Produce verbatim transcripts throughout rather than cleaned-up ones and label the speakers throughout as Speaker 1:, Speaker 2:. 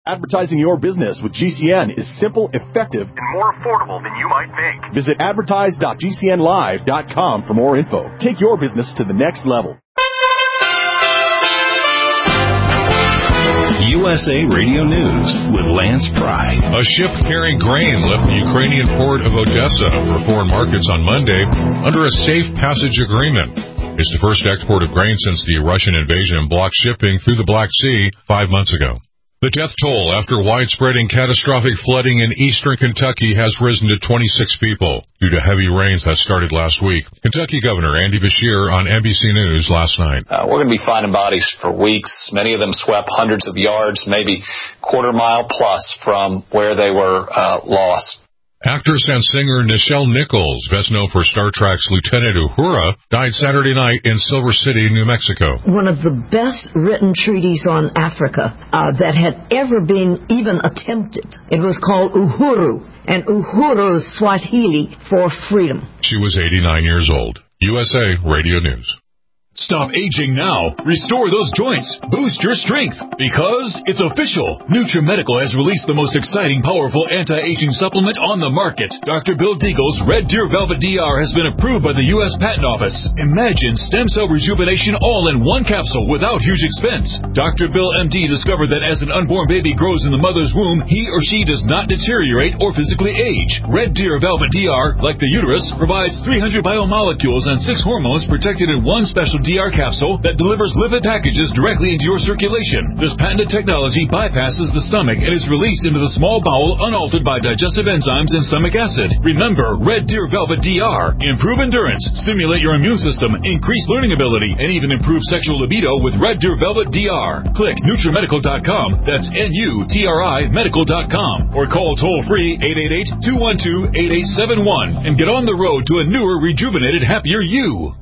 Speaker 1: Advertising your business with G C N is simple, effective, and more affordable than you might think. Visit advertise dot g c n live dot com for more info. Take your business to the next level.
Speaker 2: U S A Radio News with Lance Pry.
Speaker 3: A ship carrying grain left the Ukrainian port of Odessa for foreign markets on Monday under a safe passage agreement. It's the first export of grain since the Russian invasion blocked shipping through the Black Sea five months ago. The death toll after widespread and catastrophic flooding in eastern Kentucky has risen to twenty-six people due to heavy rains that started last week. Kentucky Governor Andy Beshear on N B C News last night.
Speaker 4: Uh, we're going to be finding bodies for weeks. Many of them swept hundreds of yards, maybe quarter mile plus from where they were uh, lost.
Speaker 3: Actress and singer Nichelle Nichols, best known for Star Trek's Lieutenant Uhura, died Saturday night in Silver City, New Mexico.
Speaker 5: One of the best written treatises on Africa uh, that had ever been even attempted. It was called Uhuru, and Uhuru is Swahili for freedom.
Speaker 3: She was eighty-nine years old. U S A Radio News.
Speaker 6: Stop aging now. Restore those joints. Boost your strength. Because it's official. NutriMedical has released the most exciting, powerful anti-aging supplement on the market. Doctor Bill Deagle's Red Deer Velvet D R has been approved by the U S Patent Office. Imagine stem cell rejuvenation all in one capsule without huge expense. Doctor Bill M D discovered that as an unborn baby grows in the mother's womb, he or she does not deteriorate or physically age. Red Deer Velvet D R, like the uterus, provides three hundred biomolecules and six hormones protected in one special D R capsule that delivers lipid packages directly into your circulation. This patented technology bypasses the stomach and is released into the small bowel unaltered by digestive enzymes and stomach acid. Remember, Red Deer Velvet D R. Improve endurance, stimulate your immune system, increase learning ability, and even improve sexual libido with Red Deer Velvet D R. Click NutriMedical dot com, that's N U T R I medical dot com, or call toll-free eight eight eight, two one two, eight eight seven one and get on the road to a newer, rejuvenated, happier you.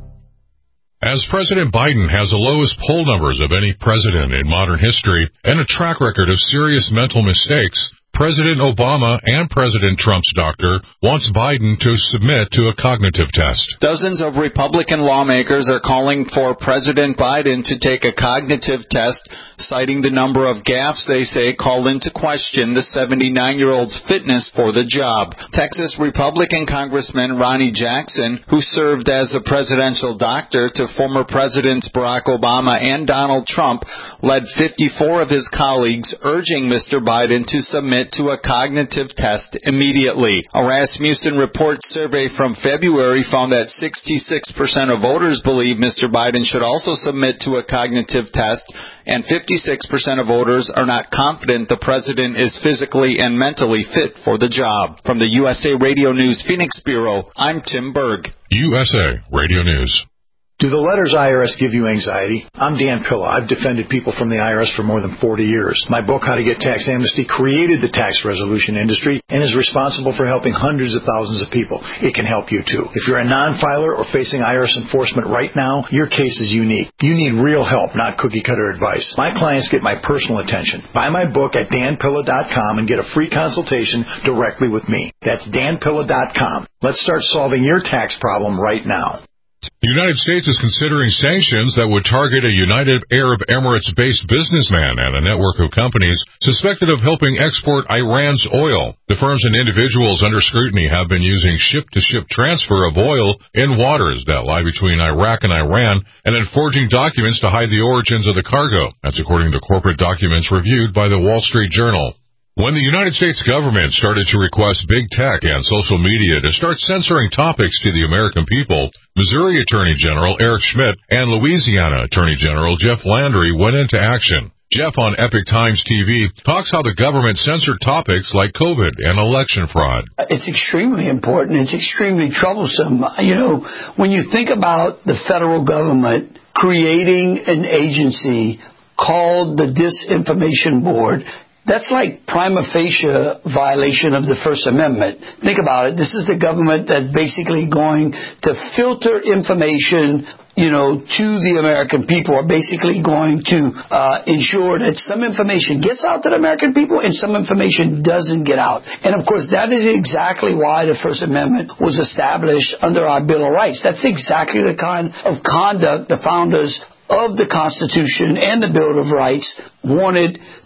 Speaker 3: As President Biden has the lowest poll numbers of any president in modern history and a track record of serious mental mistakes, President Obama and President Trump's doctor wants Biden to submit to a cognitive test.
Speaker 4: Dozens of Republican lawmakers are calling for President Biden to take a cognitive test, citing the number of gaffes they say call into question the seventy-nine-year-old's fitness for the job. Texas Republican Congressman Ronnie Jackson, who served as a presidential doctor to former Presidents Barack Obama and Donald Trump, led fifty-four of his colleagues urging Mister Biden to submit to a cognitive test immediately. A Rasmussen Report survey from February found that sixty-six percent of voters believe Mister Biden should also submit to a cognitive test, and fifty-six percent of voters are not confident the president is physically and mentally fit for the job. From the U S A Radio News Phoenix Bureau, I'm Tim Berg.
Speaker 3: U S A Radio News.
Speaker 7: Do the letters I R S give you anxiety? I'm Dan Pilla. I've defended people from the I R S for more than forty years. My book, How to Get Tax Amnesty, created the tax resolution industry and is responsible for helping hundreds of thousands of people. It can help you, too. If you're a non-filer or facing I R S enforcement right now, your case is unique. You need real help, not cookie-cutter advice. My clients get my personal attention. Buy my book at dan pilla dot com and get a free consultation directly with me. That's dan pilla dot com. Let's start solving your tax problem right now.
Speaker 3: The United States is considering sanctions that would target a United Arab Emirates-based businessman and a network of companies suspected of helping export Iran's oil. The firms and individuals under scrutiny have been using ship-to-ship transfer of oil in waters that lie between Iraq and Iran and then forging documents to hide the origins of the cargo. That's according to corporate documents reviewed by the Wall Street Journal. When the United States government started to request big tech and social media to start censoring topics to the American people, Missouri Attorney General Eric Schmidt and Louisiana Attorney General Jeff Landry went into action. Jeff on Epic Times T V talks how the government censored topics like COVID and election fraud.
Speaker 8: It's extremely important. It's extremely troublesome. You know, when you think about the federal government creating an agency called the Disinformation Board, that's like prima facie violation of the First Amendment. Think about it. This is the government that's basically going to filter information, you know, to the American people, are basically going to uh, ensure that some information gets out to the American people and some information doesn't get out. And, of course, that is exactly why the First Amendment was established under our Bill of Rights. That's exactly the kind of conduct the founders of the Constitution and the Bill of Rights wanted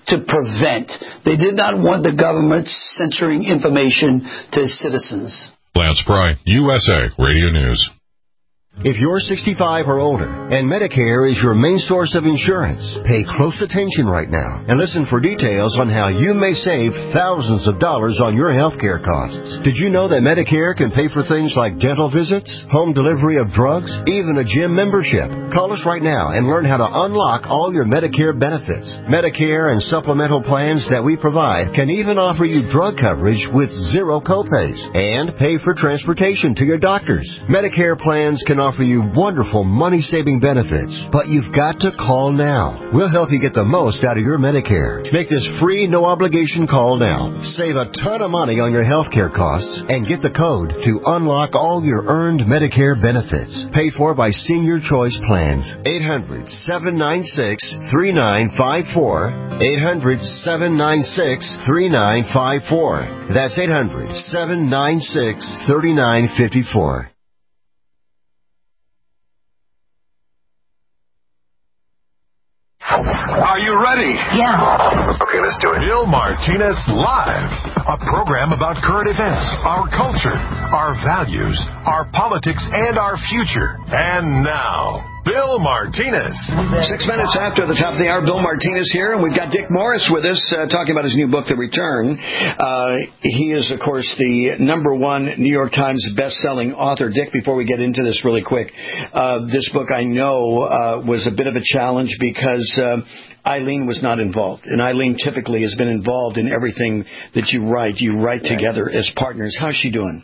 Speaker 8: to prevent. They did not want the government censoring information to citizens.
Speaker 3: Lance Pry, U S A Radio News.
Speaker 9: If you're sixty-five or older and Medicare is your main source of insurance, pay close attention right now and listen for details on how you may save thousands of dollars on your health care costs. Did you know that Medicare can pay for things like dental visits, home delivery of drugs, even a gym membership? Call us right now and learn how to unlock all your Medicare benefits. Medicare and supplemental plans that we provide can even offer you drug coverage with zero copays and pay for transportation to your doctors. Medicare plans can offer you wonderful money-saving benefits, but you've got to call now. We'll help you get the most out of your Medicare. Make this free, no-obligation call now. Save a ton of money on your health care costs and get the code to unlock all your earned Medicare benefits. Paid for by Senior Choice Plans. eight hundred, seven nine six, three nine five four. eight hundred, seven nine six, three nine five four. That's eight hundred, seven nine six, three nine five four.
Speaker 10: Are you ready?
Speaker 11: Yeah.
Speaker 10: Okay, let's do it. Bill Martinez Live, a program about current events, our culture, our values, our politics, and our future. And now, Bill Martinez.
Speaker 11: Six minutes after the top of the hour, Bill Martinez here, and we've got Dick Morris with us uh, talking about his new book, The Return. Uh, he is, of course, the number one New York Times best-selling author. Dick, before we get into this really quick, uh, this book I know uh, was a bit of a challenge because uh, Eileen was not involved, and Eileen typically has been involved in everything that you write. You write right. together as partners. How's she doing?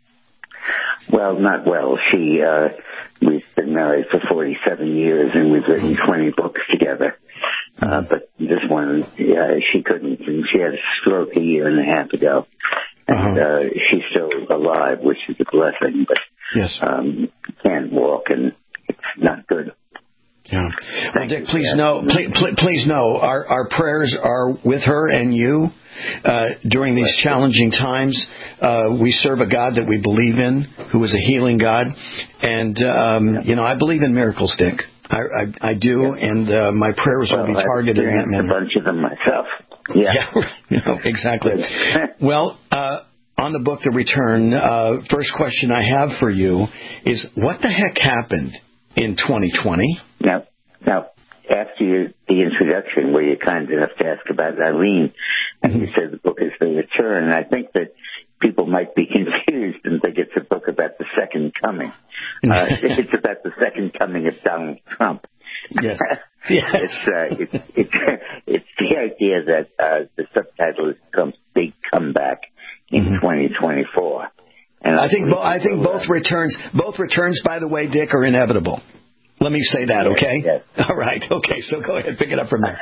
Speaker 12: Well, not well. She, uh, we've been married for forty-seven years, and we've written twenty books together. Uh, but this one, uh, she couldn't, and she had a stroke a year and a half ago. And, uh-huh. uh, she's still alive, which is a blessing, but,
Speaker 11: yes.
Speaker 12: um, can't walk, and it's not good.
Speaker 11: Yeah. Well, Dick, please know, please, please know, our, our prayers are with her and you. Uh, during these challenging times, uh, we serve a God that we believe in, who is a healing God. And, um, you know, I believe in miracles, Dick. I, I, I do, yeah. and uh, my prayers
Speaker 12: well,
Speaker 11: will be targeted in that manner.
Speaker 12: A bunch of them myself. Yeah,
Speaker 11: yeah you know, exactly. Well, uh, on the book, The Return, uh, first question I have for you is, what the heck happened in twenty twenty?
Speaker 12: Now, now after you, the introduction, where you're kind enough to ask about Eileen, and you said the book is The Return, and I think that people might be confused and think it's a book about the second coming. Uh, it's about the second coming of Donald Trump.
Speaker 11: Yes. yes.
Speaker 12: It's, uh, it's, it's, it's the idea that uh, the subtitle is Trump's Big Comeback in mm-hmm. twenty twenty-four. And
Speaker 11: I think bo- I think both uh, returns, both returns, by the way, Dick, are inevitable. Let me say that, okay?
Speaker 12: Yes, yes.
Speaker 11: All right. Okay. So go ahead, pick it up from there.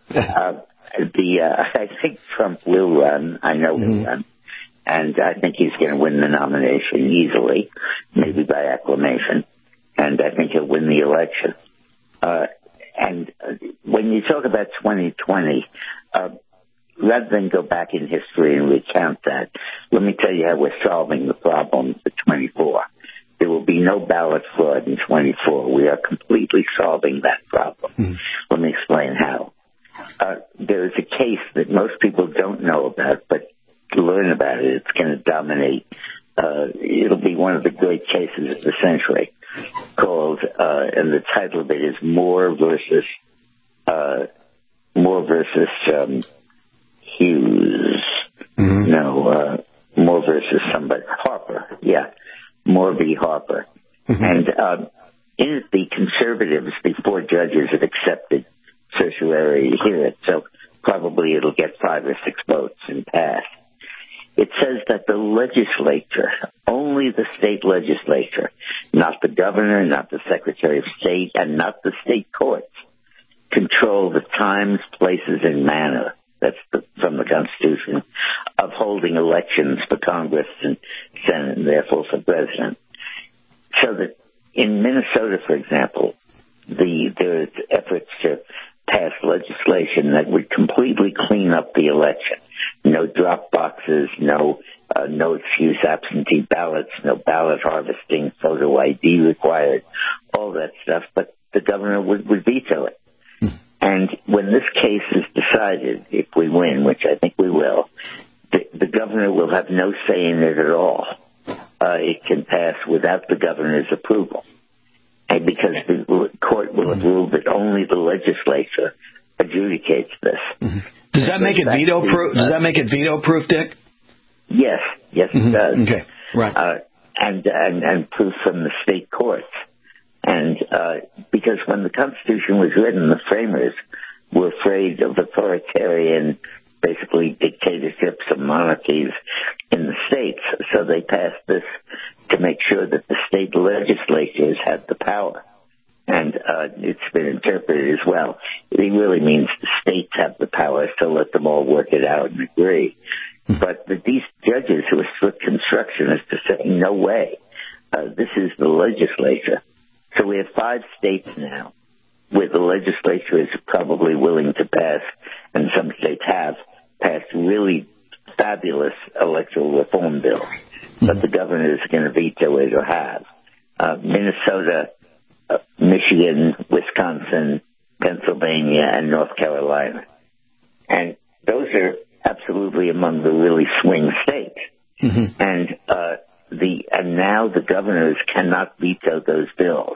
Speaker 12: uh, the uh, I think Trump will run. I know mm-hmm. he'll run, and I think he's going to win the nomination easily, maybe by acclamation. And I think he'll win the election. Uh, and uh, when you talk about twenty twenty, uh, rather than go back in history and recount that, let me tell you how we're solving the problem for twenty-four. There will be no ballot fraud in twenty-four. We are completely solving that problem. Mm-hmm. Let me explain how. Uh, there is a case that most people don't know about, but to learn about it, it's going to dominate. Uh, it'll be one of the great cases of the century, called, uh, and the title of it is Moore versus, uh, Moore versus, um, Hughes. Mm-hmm. No, uh, Moore versus somebody. Harper, yeah. Moore v. Harper. Mm-hmm. And, uh, in the conservatives, the four judges have accepted certiorari to hear it, so probably it'll get five or six votes and pass. It says that the legislature, only the state legislature, not the governor, not the secretary of state, and not the state courts, control the times, places, and manner, that's the, from the Constitution, of holding elections for Congress and Senate, and therefore for president. So that in Minnesota, for example, the there's efforts to pass legislation that would completely clean up the election. No drop boxes, no uh, no excuse absentee ballots, no ballot harvesting, photo I D required, all that stuff. But the governor would, would veto it. And when this case is decided, if we win, which I think we will, the, the governor will have no say in it at all. Uh, it can pass without the governor's approval. And because the court will have ruled that only the legislature adjudicates this.
Speaker 11: Mm-hmm. Does that make it veto proof? Does that make it veto proof, Dick?
Speaker 12: Yes, yes,
Speaker 11: mm-hmm.
Speaker 12: it does.
Speaker 11: Okay, right.
Speaker 12: Uh, and, and and proof from the state courts. And uh, because when the Constitution was written, the framers were afraid of authoritarian, basically dictatorships and monarchies in the states. So they passed this to make sure that the state legislatures had the power. And uh, it's been interpreted as well. It really means the states have the power, so let them all work it out and agree. But the, these judges who are strict constructionists are saying, no way, uh, this is the legislature. So we have five states now where the legislature is probably willing to pass, and some states have passed really fabulous electoral reform bills, but the governor is going to veto it or have. Uh, Minnesota, uh, Michigan, Wisconsin, Pennsylvania, and North Carolina. And those are absolutely among the really swing states. Mm-hmm. And uh, the and now the governors cannot veto those bills.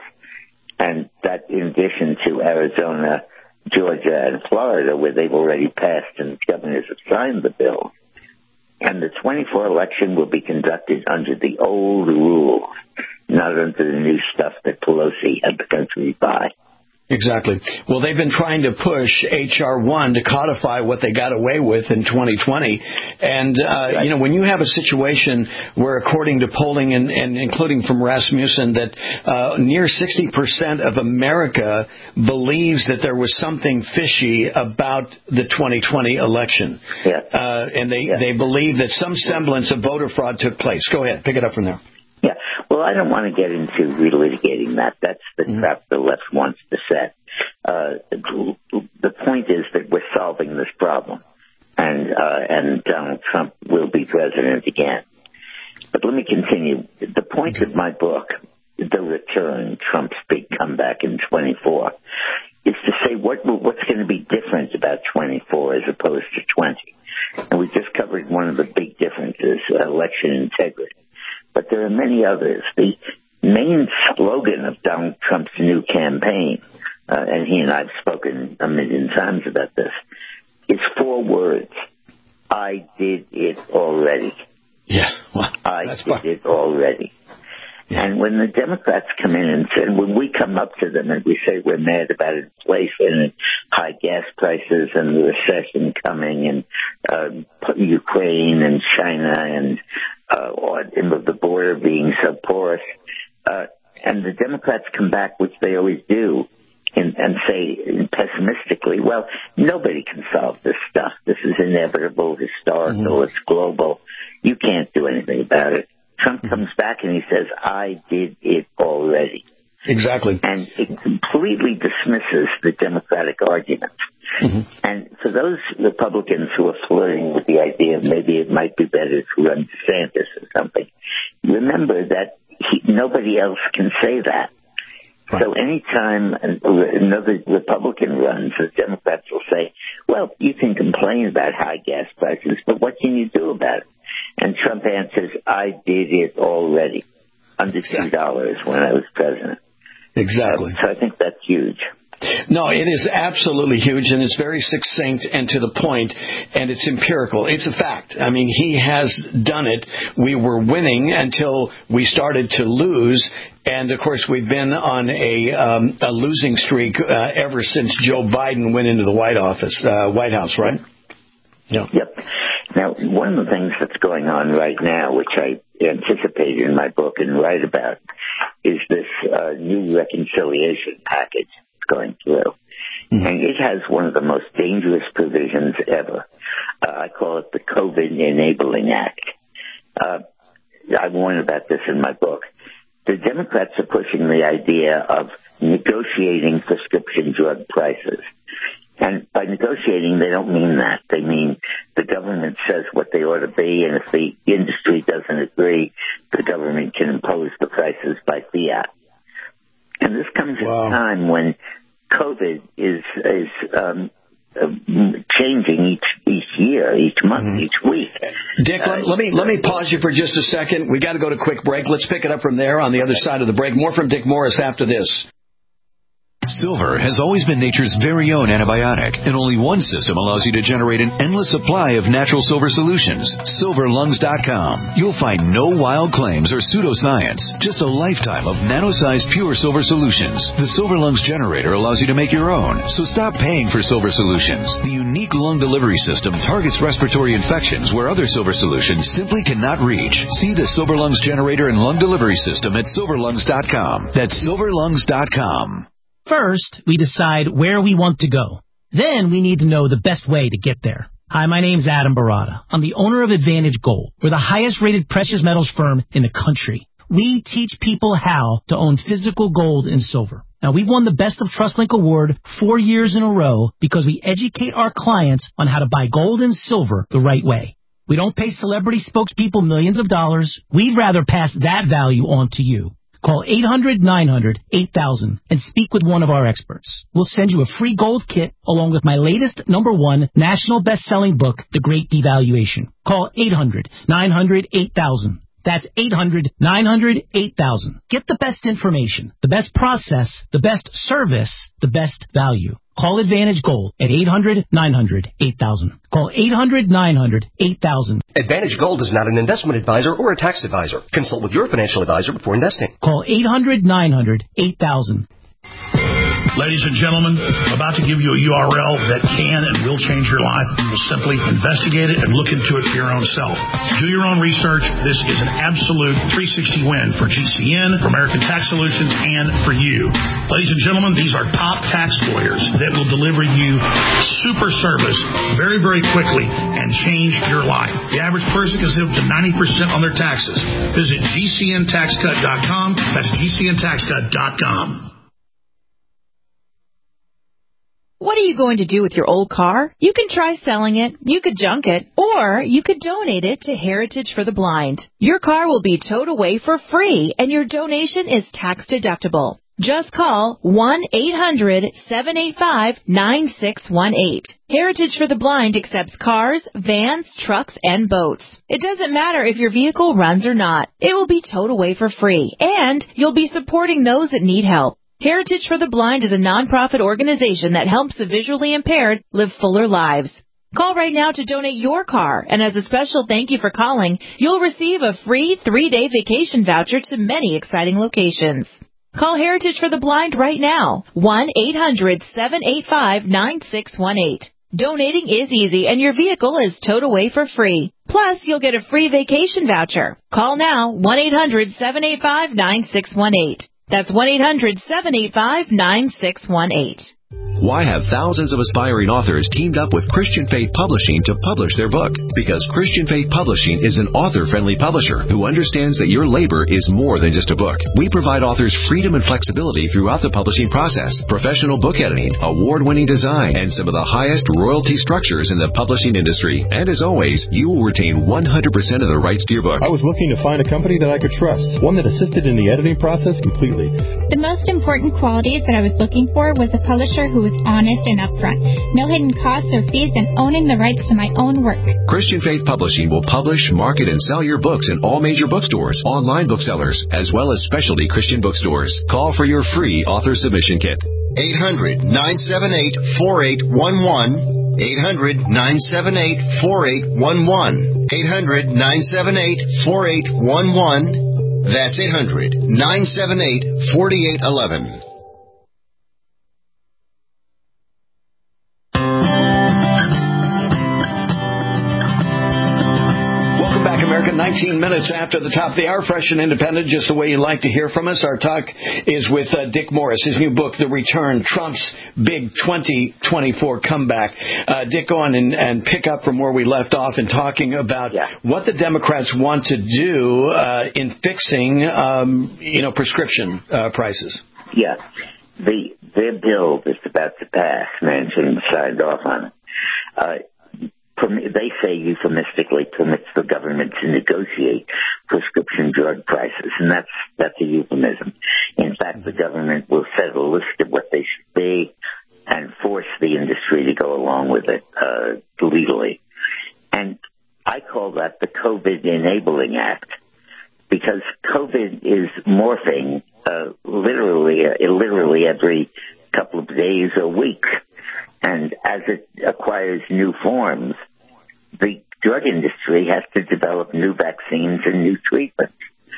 Speaker 12: And that in addition to Arizona, Georgia, and Florida, where they've already passed and governors have signed the bill. And the twenty-four election will be conducted under the old rules, not under the new stuff that Pelosi had the country by.
Speaker 11: Exactly. Well, they've been trying to push H R one to codify what they got away with in twenty twenty. And, uh, right. you know, when you have a situation where, according to polling, and, and including from Rasmussen, that uh, near sixty percent of America believes that there was something fishy about the twenty twenty election.
Speaker 12: Yeah.
Speaker 11: Uh, and they, yeah. they believe that some semblance of voter fraud took place. Go ahead. Pick it up from there.
Speaker 12: Yeah, well, I don't want to get into relitigating that. That's the mm-hmm. trap the left wants to set. Uh, the point is that we're solving this problem, and uh, and Donald Trump will be president again. But let me continue. The point of my book, The Return, Trump's Big Comeback in twenty-four, is to say what what's going to be different about twenty-four as opposed to twenty. And we just covered one of the big differences, election integrity. But there are many others. The main slogan of Donald Trump's new campaign, uh, and he and I have spoken a million times about this, is four words. I did it already.
Speaker 11: Yeah. Well,
Speaker 12: I did
Speaker 11: fun.
Speaker 12: it already. Yeah. And when the Democrats come in and say, when we come up to them and we say we're mad about inflation and high gas prices and the recession coming and uh, Ukraine and China and uh, or the border being so porous, uh, and the Democrats come back, which they always do, and, and say pessimistically, well, nobody can solve this stuff. This is inevitable, historical, mm-hmm. it's global. You can't do anything about it. Trump comes back and he says, I did it already.
Speaker 11: Exactly.
Speaker 12: And it completely dismisses the Democratic argument. Mm-hmm. And for those Republicans who are flirting with the idea of maybe it might be better to run DeSantis or something, remember that he, nobody else can say that. Right. So anytime another Republican runs, the Democrats will say, well, you can complain about high gas prices, but what can you do about it? And Trump answers, I did it already, under two dollars when I was president.
Speaker 11: Exactly.
Speaker 12: So, so I think that's huge.
Speaker 11: No, it is absolutely huge, and it's very succinct and to the point, and it's empirical. It's a fact. I mean, he has done it. We were winning until we started to lose, and, of course, we've been on a, um, a losing streak uh, ever since Joe Biden went into the White Office, uh, White House, right? Yeah.
Speaker 12: Yep. Now, one of the things that's going on right now, which I anticipate in my book and write about, is this uh, new reconciliation package going through. Mm-hmm. And it has one of the most dangerous provisions ever. Uh, I call it the COVID Enabling Act. Uh, I warn about this in my book. The Democrats are pushing the idea of negotiating prescription drug prices. And by negotiating, they don't mean that. They mean the government says what they ought to be, and if the industry doesn't agree, the government can impose the prices by fiat. And this comes wow. at a time when COVID is is um, uh, changing each each year, each month, mm-hmm. each week.
Speaker 11: Dick, uh, let, let me let me pause you for just a second. We got to go to a quick break. Let's pick it up from there on the other side of the break. More from Dick Morris after this.
Speaker 13: Silver has always been nature's very own antibiotic, and only one system allows you to generate an endless supply of natural silver solutions. silver lungs dot com. You'll find no wild claims or pseudoscience, just a lifetime of nano-sized pure silver solutions. The Silver Lungs generator allows you to make your own, so stop paying for silver solutions. The unique lung delivery system targets respiratory infections where other silver solutions simply cannot reach. See the Silver Lungs generator and lung delivery system at silver lungs dot com. That's silver lungs dot com.
Speaker 14: First, we decide where we want to go. Then we need to know the best way to get there. Hi, my name's Adam Barada. I'm the owner of Advantage Gold. We're the highest rated precious metals firm in the country. We teach people how to own physical gold and silver. Now, we've won the Best of TrustLink Award four years in a row because we educate our clients on how to buy gold and silver the right way. We don't pay celebrity spokespeople millions of dollars. We'd rather pass that value on to you. Call eight hundred nine hundred eight thousand and speak with one of our experts. We'll send you a free gold kit along with my latest number one national best-selling book, The Great Devaluation. Call eight hundred nine hundred eight thousand. That's eight hundred nine hundred eight thousand. Get the best information, the best process, the best service, the best value. Call Advantage Gold at eight hundred nine hundred eight thousand. Call eight hundred nine hundred eight thousand.
Speaker 15: Advantage Gold is not an investment advisor or a tax advisor. Consult with your financial advisor before investing.
Speaker 14: Call eight hundred nine hundred eight thousand.
Speaker 16: Ladies and gentlemen, I'm about to give you a U R L that can and will change your life. You will simply investigate it and look into it for your own self. Do your own research. This is an absolute three sixty win for G C N, for American Tax Solutions, and for you. Ladies and gentlemen, these are top tax lawyers that will deliver you super service very, very quickly and change your life. The average person can save up to ninety percent on their taxes. Visit G C N tax cut dot com. That's G C N tax cut dot com.
Speaker 17: What are you going to do with your old car? You can try selling it, you could junk it, or you could donate it to Heritage for the Blind. Your car will be towed away for free, and your donation is tax deductible. Just call one eight hundred seven eight five nine six one eight. Heritage for the Blind accepts cars, vans, trucks, and boats. It doesn't matter if your vehicle runs or not. It will be towed away for free, and you'll be supporting those that need help. Heritage for the Blind is a nonprofit organization that helps the visually impaired live fuller lives. Call right now to donate your car, and as a special thank you for calling, you'll receive a free three-day vacation voucher to many exciting locations. Call Heritage for the Blind right now, one eight hundred seven eight five nine six one eight. Donating is easy, and your vehicle is towed away for free. Plus, you'll get a free vacation voucher. Call now, one eight hundred seven eight five nine six one eight. That's one eight hundred seven eight five nine six one eight.
Speaker 13: Why have thousands of aspiring authors teamed up with Christian Faith Publishing to publish their book? Because Christian Faith Publishing is an author-friendly publisher who understands that your labor is more than just a book. We provide authors freedom and flexibility throughout the publishing process, professional book editing, award-winning design, and some of the highest royalty structures in the publishing industry. And as always, you will retain one hundred percent of the rights to your book.
Speaker 18: I was looking to find a company that I could trust, one that assisted in the editing process completely.
Speaker 19: The most important qualities that I was looking for was a publisher who was honest and upfront, no hidden costs or fees, and owning the rights to my own work.
Speaker 13: Christian Faith Publishing will publish, market, and sell your books in all major bookstores, online booksellers, as well as specialty Christian bookstores. Call for your free author submission kit.
Speaker 20: eight hundred nine seven eight four eight one one. eight hundred nine seven eight four eight one one. eight hundred nine seven eight four eight one one. That's eight hundred nine seven eight four eight one one.
Speaker 11: nineteen minutes after the top of the hour, fresh and independent, just the way you like to hear from us. Our talk is with uh, Dick Morris, his new book, The Return, Trump's Big twenty twenty-four Comeback. Uh, Dick, go on and, and pick up from where we left off in talking about yeah. what the Democrats want to do uh, in fixing, um, you know, prescription uh, prices.
Speaker 12: Yeah. The, their bill that's about to pass, Manchin signed off on it, uh, they say euphemistically permits the government to negotiate prescription drug prices, and that's that's a euphemism. In fact, the government will set a list of what they should be and force the industry to go along with it uh, legally. And I call that the COVID Enabling Act, because COVID is morphing uh, literally, uh, literally every couple of days or weeks. And as it acquires new forms, the drug industry has to develop new vaccines and new treatments.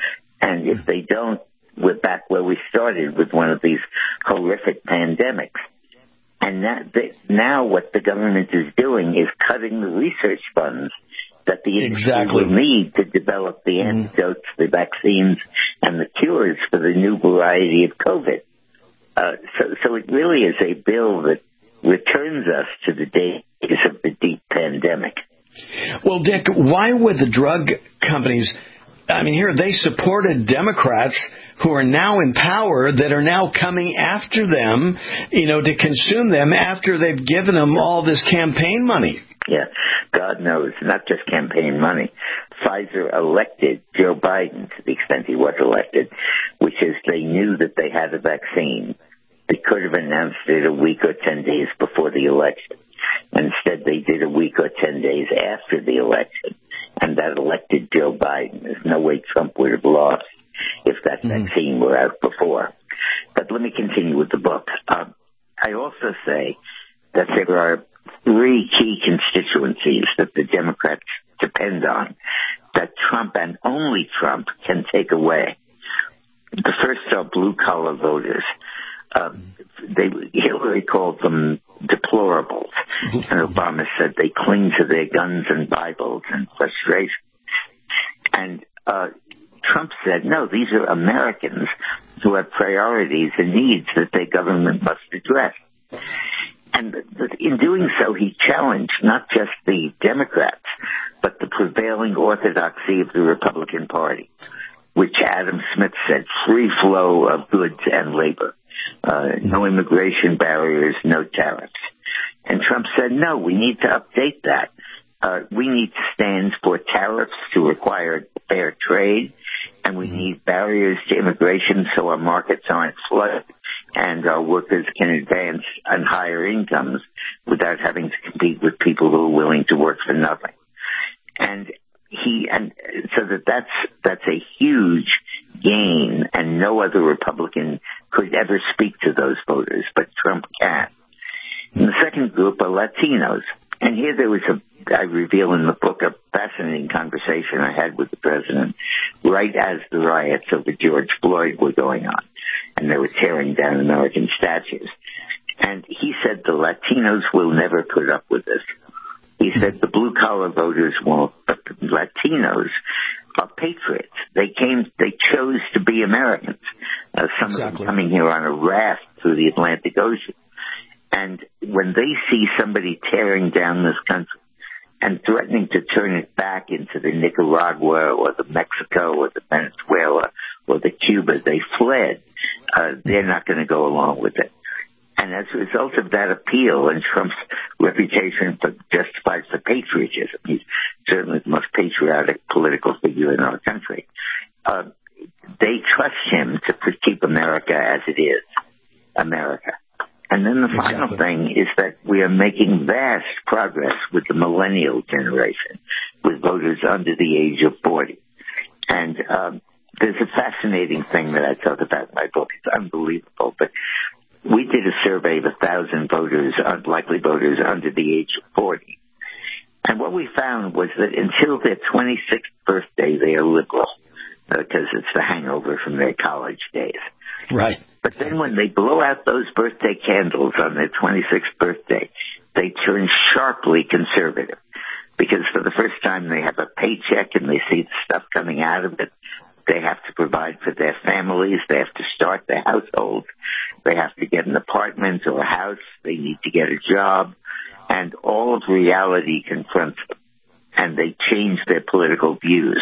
Speaker 12: And if they don't, we're back where we started with one of these horrific pandemics. And that, that now what the government is doing is cutting the research funds that the industry
Speaker 11: exactly.
Speaker 12: will need to develop the antidotes, mm. the vaccines, and the cures for the new variety of COVID. Uh, so, so it really is a bill that returns us to the days of the deep pandemic.
Speaker 11: Well, Dick, why would the drug companies, I mean, here they supported Democrats who are now in power that are now coming after them, you know, to consume them after they've given them all this campaign money.
Speaker 12: Yeah, God knows, not just campaign money. Pfizer elected Joe Biden to the extent he was elected, which is they knew that they had a vaccine. They could have announced it a week or ten days before the election. Instead, they did a week or ten days after the election, and that elected Joe Biden. There's no way Trump would have lost if that mm-hmm. vaccine were out before. But let me continue with the book. Um, I also say that there are three key constituencies that the Democrats depend on that Trump and only Trump can take away. The first are blue-collar voters. Um, they, Hillary called them deplorables, and Obama said they cling to their guns and Bibles and frustration. And uh, Trump said, no, these are Americans who have priorities and needs that their government must address. And in doing so, he challenged not just the Democrats, but the prevailing orthodoxy of the Republican Party, which Adam Smith said, free flow of goods and labor, uh, no immigration barriers, no tariffs. And Trump said, no, we need to update that. Uh, we need to stand for tariffs to require fair trade, and we need barriers to immigration so our markets aren't flooded and our workers can advance on higher incomes without having to compete with people who are willing to work for nothing. And he, and so that that's, that's a huge gain, and no other Republican could ever speak to those voters, but Trump can. And the second group are Latinos. And here there was a, I reveal in the book, a fascinating conversation I had with the president right as the riots over George Floyd were going on, and they were tearing down American statues. And he said the Latinos will never put up with this. He said the blue-collar voters won't, but the Latinos are patriots. They came, they chose to be Americans. Uh, some exactly. of them coming here on a raft through the Atlantic Ocean. And when they see somebody tearing down this country and threatening to turn it back into the Nicaragua or the Mexico or the Venezuela or the Cuba they fled, uh, they're not going to go along with it. And as a result of that appeal and Trump's reputation for justified for patriotism, he's certainly the most patriotic political figure in our country, uh, they trust him to keep America as it is, America. And then the final exactly. thing is that we are making vast progress with the millennial generation, with voters under the age of forty. And um, there's a fascinating thing that I talk about in my book. It's unbelievable, but we did a survey of a thousand voters, likely voters under the age of forty. And what we found was that until their twenty-sixth birthday, they are liberal, because it's the hangover from their college days.
Speaker 11: Right.
Speaker 12: But then when they blow out those birthday candles on their twenty-sixth birthday, they turn sharply conservative, because for the first time they have a paycheck and they see the stuff coming out of it. They have to provide for their families. They have to start their households. They have to get an apartment or a house. They need to get a job. And all of reality confronts them, and they change their political views.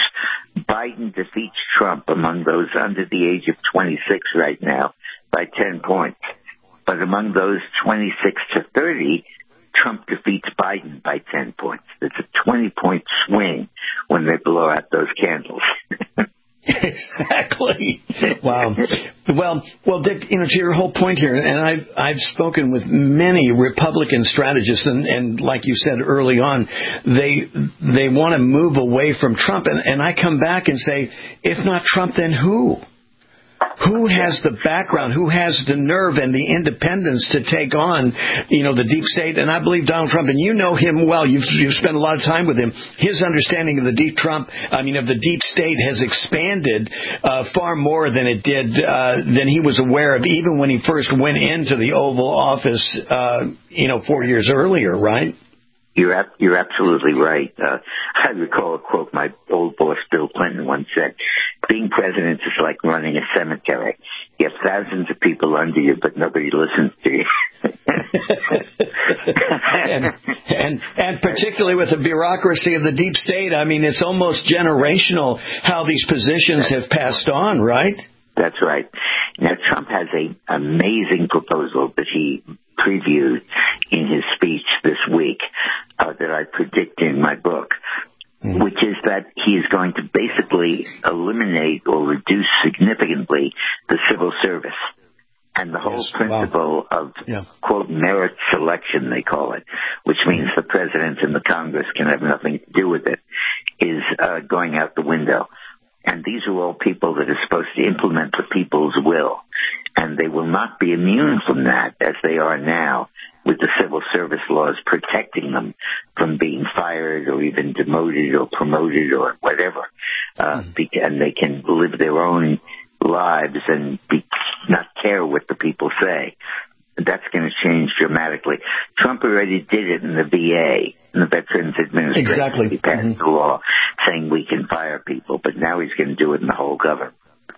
Speaker 12: Biden defeats Trump among those under the age of twenty-six right now by ten points. But among those twenty-six to thirty, Trump defeats Biden by ten points. It's a twenty-point swing when they blow out those candles.
Speaker 11: Exactly. Wow. Well, well, Dick, you know, to your whole point here, and I've, I've spoken with many Republican strategists, and, and like you said early on, they they want to move away from Trump, and, and I come back and say, if not Trump, then who? Who has the background, who has the nerve and the independence to take on, you know, the deep state? And I believe Donald Trump, and you know him well, you've, you've spent a lot of time with him, his understanding of the deep Trump, I mean, of the deep state has expanded uh, far more than it did, uh, than he was aware of, even when he first went into the Oval Office, uh, you know, four years earlier, right?
Speaker 12: You're ab- you're absolutely right. Uh, I recall a quote my old boss Bill Clinton once said, being president is like running a cemetery. You have thousands of people under you, but nobody listens to you.
Speaker 11: and, and and particularly with the bureaucracy of the deep state, I mean, it's almost generational how these positions have passed on, right?
Speaker 12: That's right. Now, Trump has an amazing proposal that he previewed in his speech this week uh, that I predict in my book, mm-hmm. which is that he is going to basically eliminate or reduce significantly the civil service. And the whole yes, principle wow. of, yeah. quote, merit selection, they call it, which means the president and the Congress can have nothing to do with it, is uh, going out the window. And these are all people that are supposed to implement the people's will. And they will not be immune from that as they are now with the civil service laws protecting them from being fired or even demoted or promoted or whatever. Uh, mm. And they can live their own lives and be, not care what the people say. That's going to change dramatically. Trump already did it in the V A, in the Veterans Administration.
Speaker 11: Exactly.
Speaker 12: He passed mm-hmm. the law saying we can fire people, but now he's going to do it in the whole government.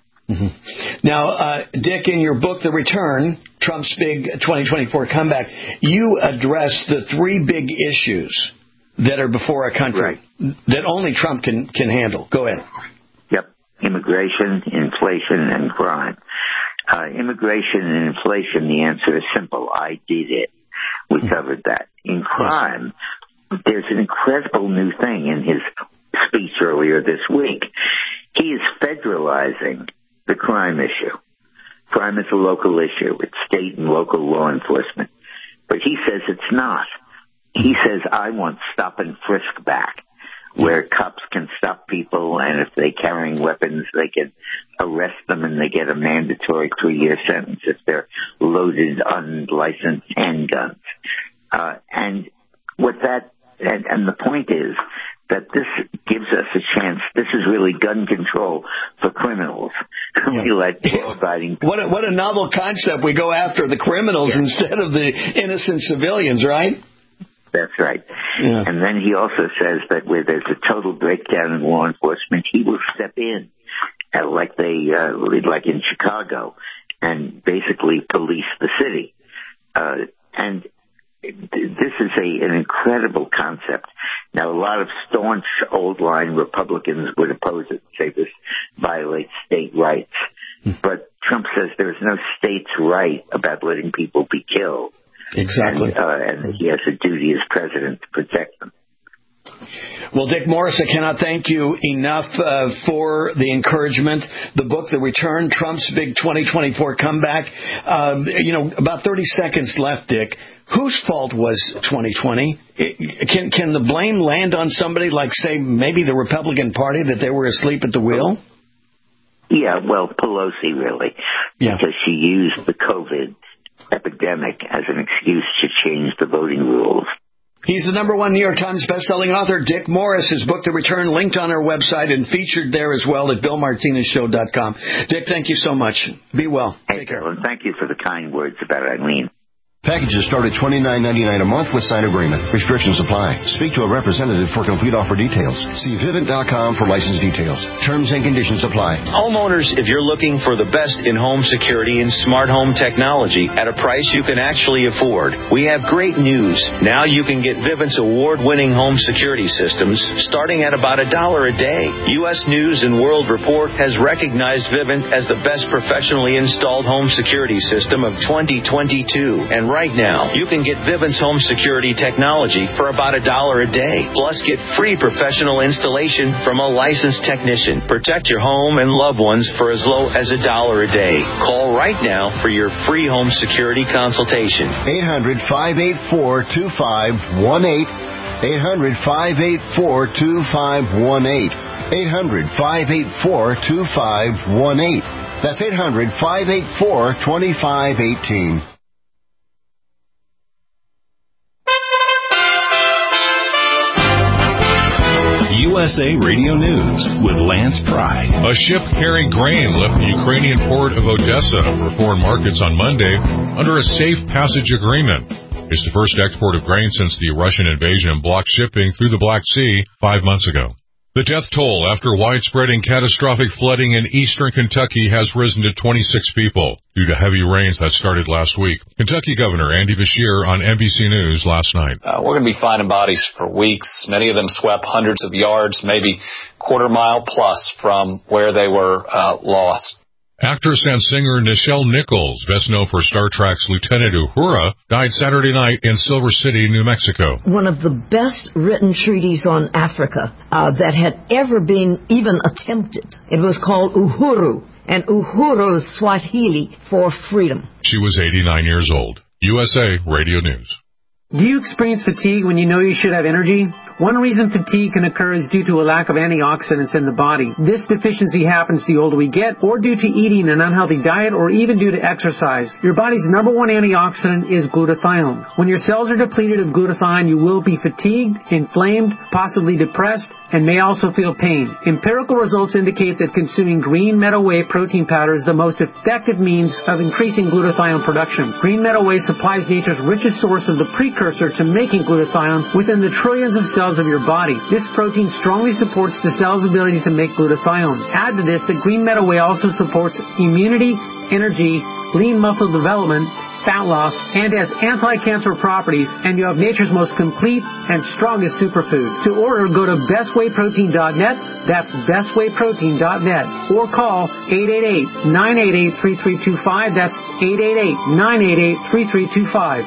Speaker 11: Mm-hmm. Now, uh, Dick, in your book, The Return, Trump's Big twenty twenty-four Comeback, you address the three big issues that are before a country
Speaker 12: right.
Speaker 11: that only Trump can, can handle. Go ahead.
Speaker 12: Yep. Immigration, inflation, and crime. Uh, immigration and inflation, the answer is simple. I did it. We mm-hmm. covered that. In crime, yes. there's an incredible new thing in his speech earlier this week. He is federalizing the crime issue. Crime is a local issue. It's state and local law enforcement. But he says it's not. He says, I want stop and frisk back, where cops can stop people, and if they're carrying weapons, they can arrest them, and they get a mandatory three-year sentence if they're loaded, unlicensed handguns. Uh, and what that, and, and the point is that this gives us a chance. This is really gun control for criminals. Yeah. We let law-abiding
Speaker 11: what a, what a novel concept. We go after the criminals yeah. instead of the innocent civilians, right?
Speaker 12: That's right.
Speaker 11: Yeah.
Speaker 12: And then he also says that where there's a total breakdown in law enforcement, he will step in, uh, like they, uh, like in Chicago, and basically police the city. Uh, and this is a, an incredible concept. Now, a lot of staunch old-line Republicans would oppose it, say this violates state rights. But Trump says there's no state's right about letting people be killed.
Speaker 11: Exactly.
Speaker 12: And, uh, and he has a duty as president to protect them.
Speaker 11: Well, Dick Morris, I cannot thank you enough uh, for the encouragement. The book, The Return, Trump's Big twenty twenty-four Comeback. Uh, you know, about thirty seconds left, Dick. Whose fault was twenty twenty? It, can can the blame land on somebody like, say, maybe the Republican Party, that they were asleep at the wheel?
Speaker 12: Yeah, well, Pelosi, really.
Speaker 11: Yeah.
Speaker 12: Because she used the COVID epidemic as an excuse to change the voting rules.
Speaker 11: He's the number one New York Times bestselling author, Dick Morris. His book, The Return, linked on our website and featured there as well at bill martinez show dot com. Dick, thank you so much. Be well. Take care.
Speaker 12: Well, thank you for the kind words about Eileen.
Speaker 9: Packages start at twenty-nine ninety-nine a month with signed agreement. Restrictions apply. Speak to a representative for complete offer details. See vivint dot com for license details. Terms and conditions apply.
Speaker 21: Homeowners, if you're looking for the best in home security and smart home technology at a price you can actually afford, we have great news. Now you can get Vivint's award-winning home security systems starting at about a dollar a day. U S News and World Report has recognized Vivint as the best professionally installed home security system of twenty twenty-two. And right now. You can get Vivint's home security technology for about a dollar a day. Plus, get free professional installation from a licensed technician. Protect your home and loved ones for as low as a dollar a day. Call right now for your free home security consultation.
Speaker 9: eight hundred, five eight four, two five one eight. eight hundred, five eight four, two five one eight. eight hundred, five eight four, two five one eight. That's eight hundred, five eight four, two five one eight.
Speaker 2: U S A Radio News with Lance Pry.
Speaker 3: A ship carrying grain left the Ukrainian port of Odessa for foreign markets on Monday under a safe passage agreement. It's the first export of grain since the Russian invasion blocked shipping through the Black Sea five months ago. The death toll after widespread and catastrophic flooding in eastern Kentucky has risen to twenty-six people due to heavy rains that started last week. Kentucky Governor Andy Beshear on N B C News last night.
Speaker 1: Uh, we're going to be finding bodies for weeks. Many of them swept hundreds of yards, maybe quarter mile plus from where they were uh, lost.
Speaker 3: Actress and singer Nichelle Nichols, best known for Star Trek's Lieutenant Uhura, died Saturday night in Silver City, New Mexico.
Speaker 5: One of the best written treaties on Africa uh, that had ever been even attempted. It was called Uhuru, and Uhuru is Swahili for freedom.
Speaker 3: She was eighty-nine years old. U S A Radio News.
Speaker 22: Do you experience fatigue when you know you should have energy? One reason fatigue can occur is due to a lack of antioxidants in the body. This deficiency happens the older we get, or due to eating an unhealthy diet, or even due to exercise. Your body's number one antioxidant is glutathione. When your cells are depleted of glutathione, you will be fatigued, inflamed, possibly depressed, and may also feel pain. Empirical results indicate that consuming green meadow whey protein powder is the most effective means of increasing glutathione production. Green meadow whey supplies nature's richest source of the precursor to making glutathione within the trillions of cells of your body. This protein strongly supports the cell's ability to make glutathione. Add to this that green meadow whey also supports immunity, energy, lean muscle development, fat loss, and has anti-cancer properties, and you have nature's most complete and strongest superfood. To order, go to best whey protein dot net. That's best whey protein dot net. Or call eight eight eight, nine eight eight, three three two five. That's eight eight eight, nine eight eight, three three two five.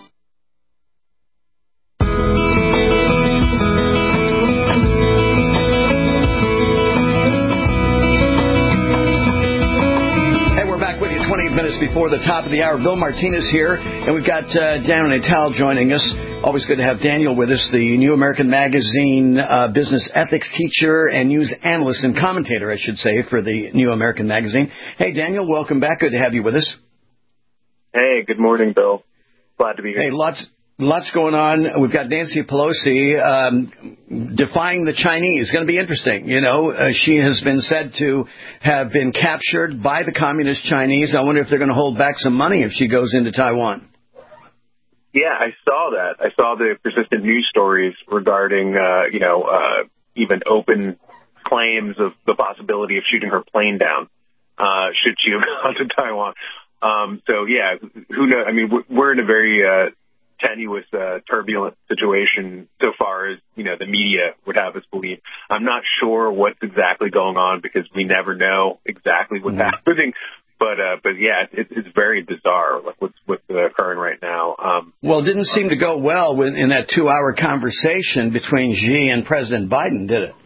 Speaker 11: Minutes before the top of the hour. Bill Martinez here, and we've got uh, Daniel Natal joining us. Always good to have Daniel with us, the New American Magazine uh, business ethics teacher and news analyst and commentator, I should say, for the New American Magazine. Hey, Daniel, welcome back. Good to have you with us.
Speaker 23: Hey, good morning, Bill. Glad to be here.
Speaker 11: Hey, lots lots going on. We've got Nancy Pelosi um, defying the Chinese. It's going to be interesting. You know, uh, she has been said to have been captured by the communist Chinese. I wonder if they're going to hold back some money if she goes into Taiwan.
Speaker 23: Yeah, I saw that. I saw the persistent news stories regarding, uh, you know, uh, even open claims of the possibility of shooting her plane down uh, should she have gone to Taiwan. Um, so, yeah, who knows? I mean, we're in a very uh, tenuous, uh, turbulent situation so far as, you know, the media would have us believe. I'm not sure what's exactly going on because we never know exactly what's mm-hmm. happening. But, uh, but yeah, it, it's very bizarre, like what's, what's occurring right now. Um,
Speaker 11: well, it didn't seem to go well with, in that two-hour conversation between Xi and President Biden, did it?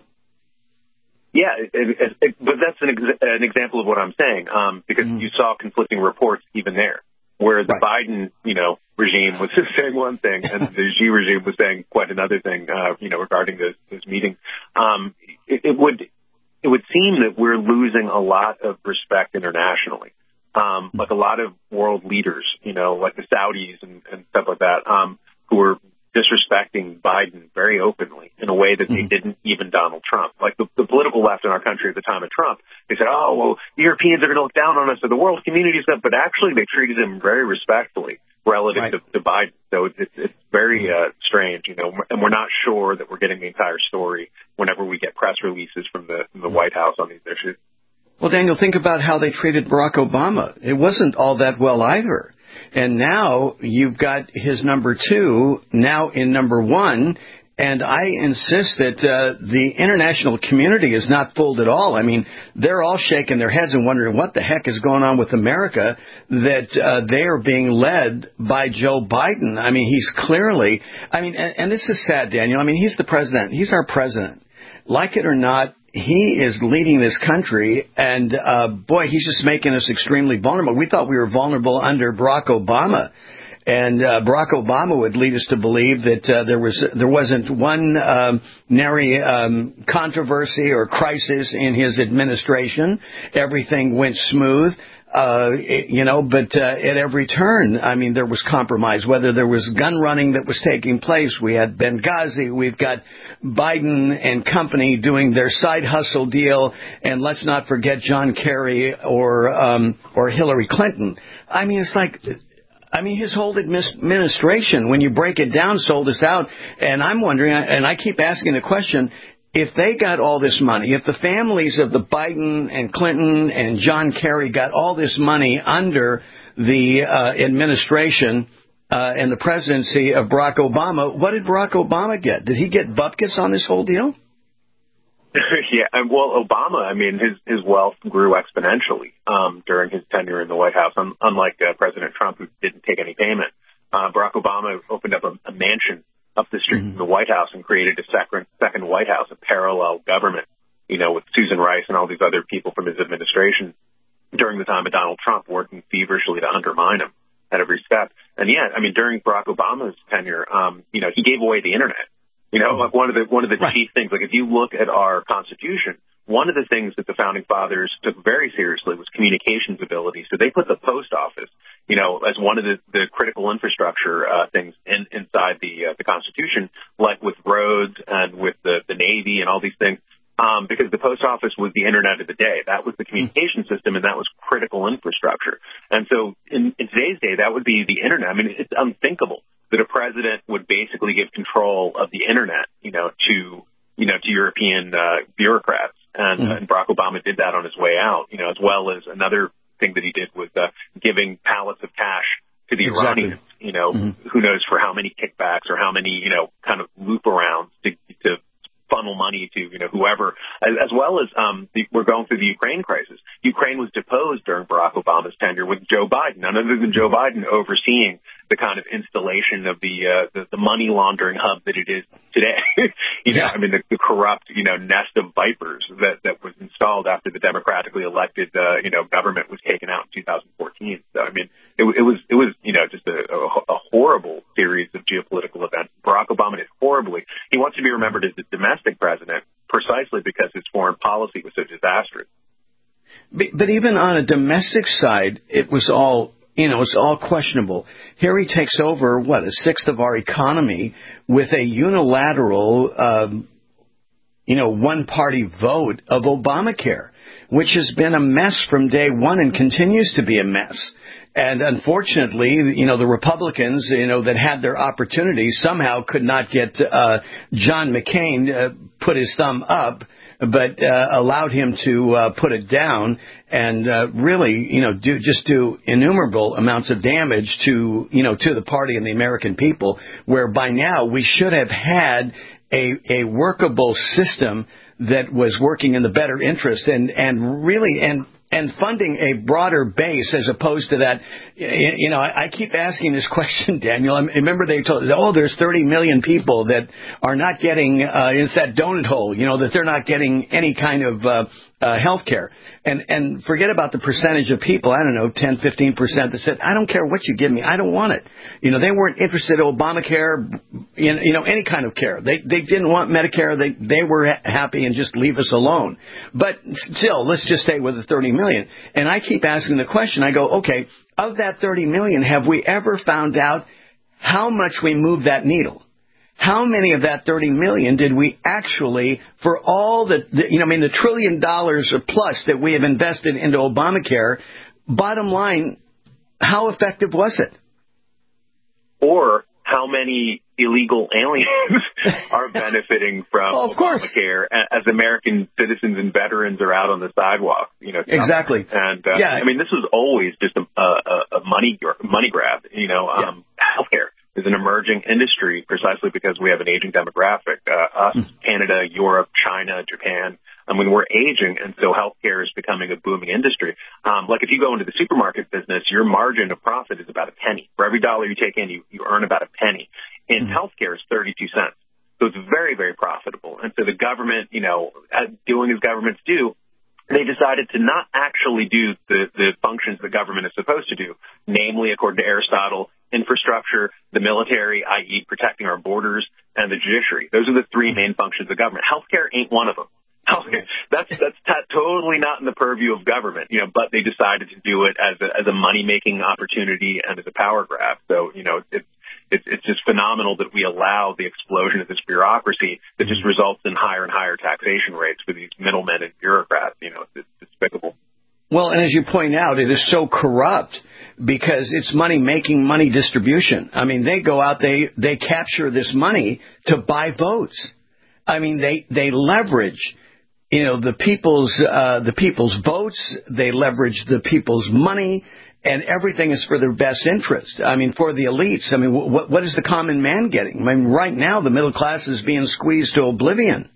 Speaker 23: Yeah, it, it, it, but that's an, ex- an example of what I'm saying, um, because mm-hmm. you saw conflicting reports even there, where the right. Biden, you know, regime was saying one thing and the Xi regime was saying quite another thing, uh, you know, regarding those, those meetings. Um, it, it would it would seem that we're losing a lot of respect internationally, um, like a lot of world leaders, you know, like the Saudis and, and stuff like that, um, who are disrespecting Biden very openly in a way that they didn't even Donald Trump. Like the, the political left in our country at the time of Trump, they said, oh, well, the Europeans are going to look down on us or the world community stuff, but actually they treated him very respectfully relative right. to, to Biden. So it's, it's, it's very uh, strange, you know, and we're not sure that we're getting the entire story whenever we get press releases from the, from the White House on these issues.
Speaker 11: Well, Daniel, think about how they treated Barack Obama. It wasn't all that well either. And now you've got his number two now in number one, And I insist that uh, the international community is not fooled at all. I mean, they're all shaking their heads and wondering what the heck is going on with America, that uh, they are being led by Joe Biden. I mean, he's clearly, I mean, and, and this is sad, Daniel. I mean, he's the president. He's our president. Like it or not, he is leading this country, and uh, boy, he's just making us extremely vulnerable. We thought we were vulnerable under Barack Obama. And uh, Barack Obama would lead us to believe that uh, there was there wasn't one um, nary um, controversy or crisis in his administration. Everything went smooth, uh, it, you know. But uh, at every turn, I mean, there was compromise. Whether there was gun running that was taking place, we had Benghazi. We've got Biden and company doing their side hustle deal, and let's not forget John Kerry or um, or Hillary Clinton. I mean, it's like. I mean, his whole administration, when you break it down, sold us out. And I'm wondering, and I keep asking the question, if they got all this money, if the families of the Biden and Clinton and John Kerry got all this money under the uh, administration uh, and the presidency of Barack Obama, what did Barack Obama get? Did he get bupkis on this whole deal?
Speaker 23: Yeah, well, Obama, I mean, his his wealth grew exponentially um, during his tenure in the White House, un- unlike uh, President Trump, who didn't take any payment. Uh, Barack Obama opened up a, a mansion up the street mm-hmm. from the White House and created a second, second White House, a parallel government, you know, with Susan Rice and all these other people from his administration during the time of Donald Trump, working feverishly to undermine him at every step. And yeah, I mean, during Barack Obama's tenure, um, you know, he gave away the internet. You know, like one of the one of the right. chief things, like if you look at our Constitution, one of the things that the founding fathers took very seriously was communications ability. So they put the post office, you know, as one of the, the critical infrastructure uh, things in, inside the uh, the Constitution, like with roads and with the, the Navy and all these things, um, because the post office was the internet of the day. That was the communication system, and that was critical infrastructure. And so in, in today's day, that would be the internet. I mean, it's unthinkable that a president would basically give control of the internet, you know, to, you know, to European uh, bureaucrats. And, mm-hmm. uh, and Barack Obama did that on his way out, you know, as well as another thing that he did was uh, giving pallets of cash to the exactly. Iranians, you know, mm-hmm. who knows for how many kickbacks or how many, you know, kind of loop arounds to, to funnel money to, you know, whoever, as, as well as um, the, we're going through the Ukraine crisis. Ukraine was deposed during Barack Obama's tenure with Joe Biden, none other than Joe Biden overseeing the kind of installation of the, uh, the, the money laundering hub that it is today. you yeah. know, I mean, the, the corrupt, you know, nest of vipers that, that was installed after the democratically elected, uh, you know, government was taken out in two thousand fourteen. So, I mean, it, it was, it was, you know, just a, a, a horrible series of geopolitical events. Barack Obama did horribly. He wants to be remembered as the domestic president precisely because his foreign policy was so disastrous.
Speaker 11: But, but even on a domestic side, it was all, you know, it's all questionable. Here he takes over, what, a sixth of our economy with a unilateral, um, you know, one-party vote of Obamacare, which has been a mess from day one and continues to be a mess. And unfortunately, you know, the Republicans, you know, that had their opportunity somehow could not get uh, John McCain uh, put his thumb up, but uh, allowed him to uh, put it down and uh, really, you know, do just do innumerable amounts of damage to, you know, to the party and the American people, where by now we should have had a, a workable system that was working in the better interest and, and really and and funding a broader base as opposed to that. You know, I, I keep asking this question, Daniel. I remember they told, oh, there's thirty million people that are not getting, uh, it's that donut hole, you know, that they're not getting any kind of uh, uh, health care. And, and forget about the percentage of people, I don't know, ten, fifteen percent that said, I don't care what you give me, I don't want it. You know, they weren't interested in Obamacare, in, you know, any kind of care. They they didn't want Medicare. They, they were happy and just leave us alone. But still, let's just stay with the thirty million. And I keep asking the question, I go, okay, of that thirty million, have we ever found out how much we moved that needle? How many of that thirty million did we actually, for all the, the, you know, I mean, the trillion dollars or plus that we have invested into Obamacare, bottom line, how effective was it?
Speaker 23: Or how many illegal aliens are benefiting from
Speaker 11: well, of course.
Speaker 23: Obamacare as American citizens and veterans are out on the sidewalk, you know.
Speaker 11: Exactly.
Speaker 23: And, uh,
Speaker 11: yeah.
Speaker 23: I mean, this was always just a, a, a money, money grab, you know, um, yeah. healthcare. is an emerging industry precisely because we have an aging demographic. Uh, us, Canada, Europe, China, Japan. I mean, we're aging, and so healthcare is becoming a booming industry. Um, like if you go into the supermarket business, your margin of profit is about a penny. For every dollar you take in, you, you earn about a penny. In mm-hmm. healthcare, it's thirty-two cents. So it's very, very profitable. And so the government, you know, doing as governments do, they decided to not actually do the, the functions the government is supposed to do, namely, according to Aristotle, infrastructure, the military, that is protecting our borders, and the judiciary. Those are the three main functions of government. Healthcare ain't one of them. Healthcare, that's that's t- totally not in the purview of government, you know, but they decided to do it as a, as a money-making opportunity and as a power grab. So, you know, it's It's, it's just phenomenal that we allow the explosion of this bureaucracy that just results in higher and higher taxation rates for these middlemen and bureaucrats. You know, it's, it's despicable.
Speaker 11: Well, and as you point out, it is so corrupt because it's money making, money distribution. I mean, they go out, they, they capture this money to buy votes. I mean, they, they leverage, you know, the people's, uh, the people's votes. They leverage the people's money. And everything is for their best interest. I mean, for the elites. I mean, what, what is the common man getting? I mean, right now, the middle class is being squeezed to oblivion.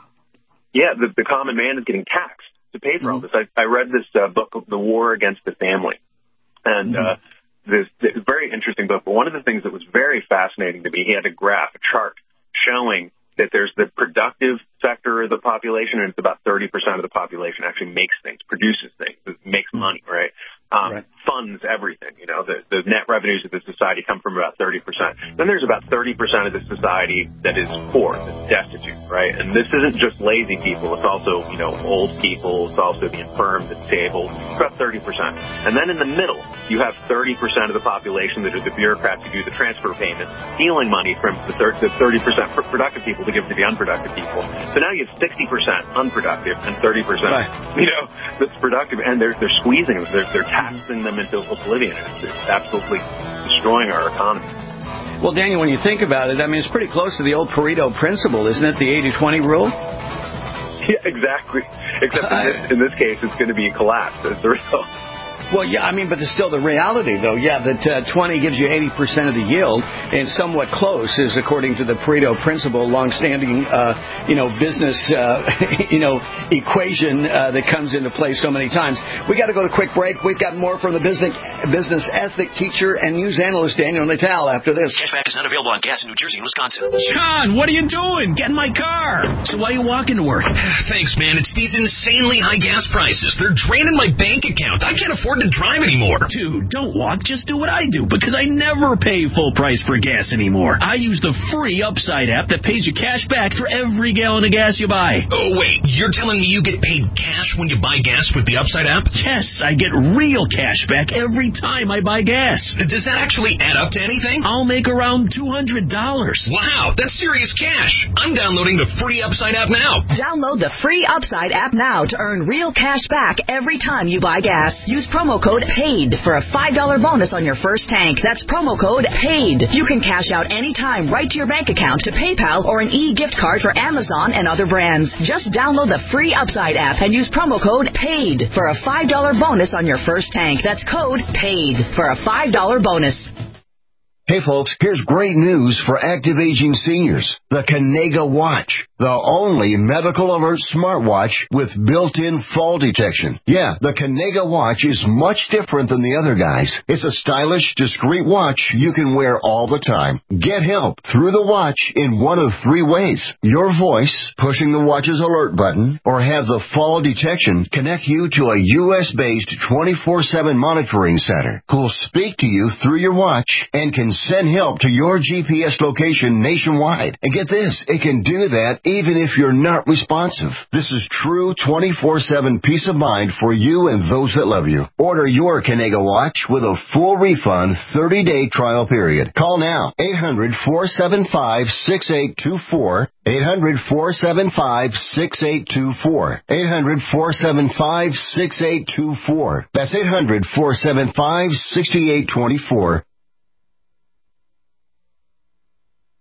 Speaker 23: Yeah, the, the common man is getting taxed to pay for all this. I, I read this uh, book, The War Against the Family. And uh, this, this very interesting book. But one of the things that was very fascinating to me, he had a graph, a chart, showing that there's the productive sector of the population, and it's about thirty percent of the population actually makes things, produces things, makes money, right? Um, right. Funds everything. You know, the, the net revenues of the society come from about thirty percent. Then there's about thirty percent of the society that is poor, that's destitute, right? And this isn't just lazy people. It's also, you know, old people. It's also the infirm, the disabled. It's about thirty percent. And then in the middle, you have thirty percent of the population that are the bureaucrats who do the transfer payments, stealing money from the thirty percent productive people to give to the unproductive people. So now you have sixty percent unproductive and thirty percent, right. you know, that's productive. And they're, they're squeezing them. They're, they're taxing them into oblivion. It's, it's absolutely destroying our economy.
Speaker 11: Well, Daniel, when you think about it, I mean, it's pretty close to the old Pareto principle, isn't it? The eighty twenty rule?
Speaker 23: Yeah, exactly. Except in this, in this case, it's going to be a collapse as the result.
Speaker 11: Well, yeah, I mean, but it's still the reality, though. Yeah, that uh, twenty gives you eighty percent of the yield, and somewhat close is according to the Pareto principle, longstanding, uh, you know, business, uh, you know, equation uh, that comes into play so many times. We got to go to a quick break. We've got more from the business business ethic teacher and news analyst Daniel Natal after this.
Speaker 4: Cashback is not available on gas in New Jersey and Wisconsin.
Speaker 6: John, what are you doing? Get in my car. So why are you walking to work?
Speaker 4: Thanks, man. It's these insanely high gas prices. They're draining my bank account. I can't afford to drive anymore.
Speaker 6: Dude, don't walk. Just do what I do, because I never pay full price for gas anymore. I use the free Upside app that pays you cash back for every gallon of gas you buy.
Speaker 4: Oh, wait. You're telling me you get paid cash when you buy gas with the Upside app?
Speaker 6: Yes, I get real cash back every time I buy gas.
Speaker 4: Does that actually add up to anything?
Speaker 6: I'll make around two hundred dollars.
Speaker 4: Wow, that's serious cash. I'm downloading the free Upside app now.
Speaker 7: Download the free Upside app now to earn real cash back every time you buy gas. Use promo code PAID for a five dollars bonus on your first tank. That's promo code PAID. You can cash out anytime right to your bank account, to PayPal, or an e-gift card for Amazon and other brands. Just download the free Upside app and use promo code PAID for a five dollars bonus on your first tank. That's code PAID for a five dollars bonus.
Speaker 9: Hey folks, here's great news for active aging seniors. The Kanega Watch, the only medical alert smartwatch with built-in fall detection. Yeah, the Kanega Watch is much different than the other guys. It's a stylish, discreet watch you can wear all the time. Get help through the watch in one of three ways. Your voice, pushing the watch's alert button, or have the fall detection connect you to a U S-based twenty-four seven monitoring center who'll speak to you through your watch and can send help to your G P S location nationwide. And get this, it can do that even if you're not responsive. This is true twenty-four seven peace of mind for you and those that love you. Order your Kanega Watch with a full refund thirty-day trial period. Call now, eight hundred, four seven five, six eight two four, eight hundred, four seven five, six eight two four, eight hundred, four seven five, six eight two four. That's eight hundred, four seven five, six eight two four.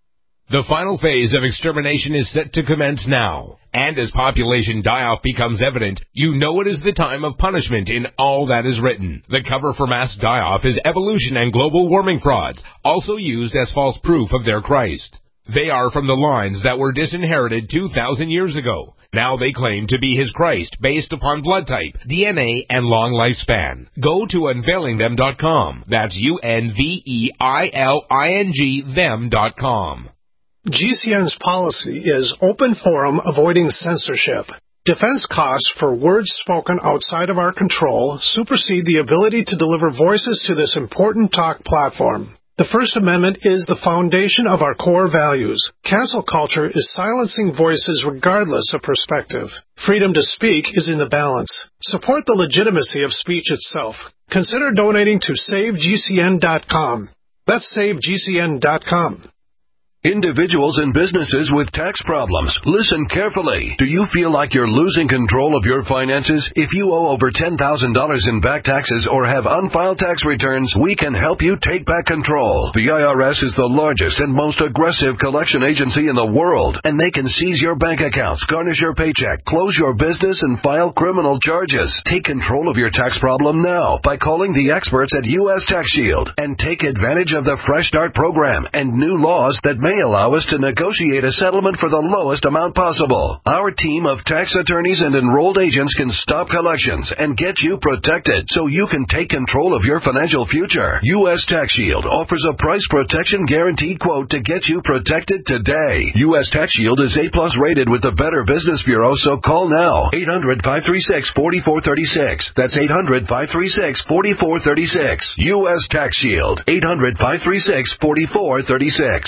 Speaker 8: The final phase of extermination is set to commence now. And as population die-off becomes evident, you know it is the time of punishment in all that is written. The cover for mass die-off is evolution and global warming frauds, also used as false proof of their Christ. They are from the lines that were disinherited two thousand years ago. Now they claim to be his Christ based upon blood type, D N A, and long lifespan. Go to unveiling them dot com. That's U N V E I L I N G them dot com.
Speaker 10: G C N's policy is open forum, avoiding censorship. Defense costs for words spoken outside of our control supersede the ability to deliver voices to this important talk platform. The First Amendment is the foundation of our core values. Cancel culture is silencing voices regardless of perspective. Freedom to speak is in the balance. Support the legitimacy of speech itself. Consider donating to save G C N dot com. That's save G C N dot com.
Speaker 15: Individuals and businesses with tax problems, listen carefully. Do you feel like you're losing control of your finances? If you owe over ten thousand dollars in back taxes or have unfiled tax returns, we can help you take back control. The I R S is the largest and most aggressive collection agency in the world, and they can seize your bank accounts, garnish your paycheck, close your business, and file criminal charges. Take control of your tax problem now by calling the experts at U S Tax Shield and take advantage of the Fresh Start program and new laws that may allow us to negotiate a settlement for the lowest amount possible. Our team of tax attorneys and enrolled agents can stop collections and get you protected so you can take control of your financial future. U S Tax Shield offers a price protection guaranteed quote to get you protected today. U S Tax Shield is A plus rated with the Better Business Bureau, so call now. eight hundred, five three six, four four three six. That's eight hundred, five three six, four four three six. U S Tax Shield. eight hundred, five three six, four four three six.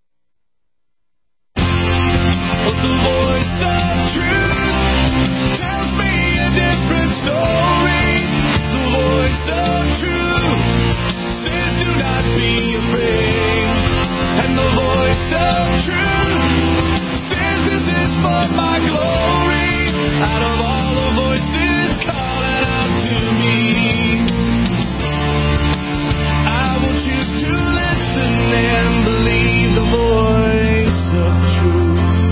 Speaker 24: But the voice of truth tells me a different story. The voice of truth says do not be afraid. And the voice of truth says this is for my glory. Out of all the voices calling out to me, I will choose to listen and believe the voice of truth.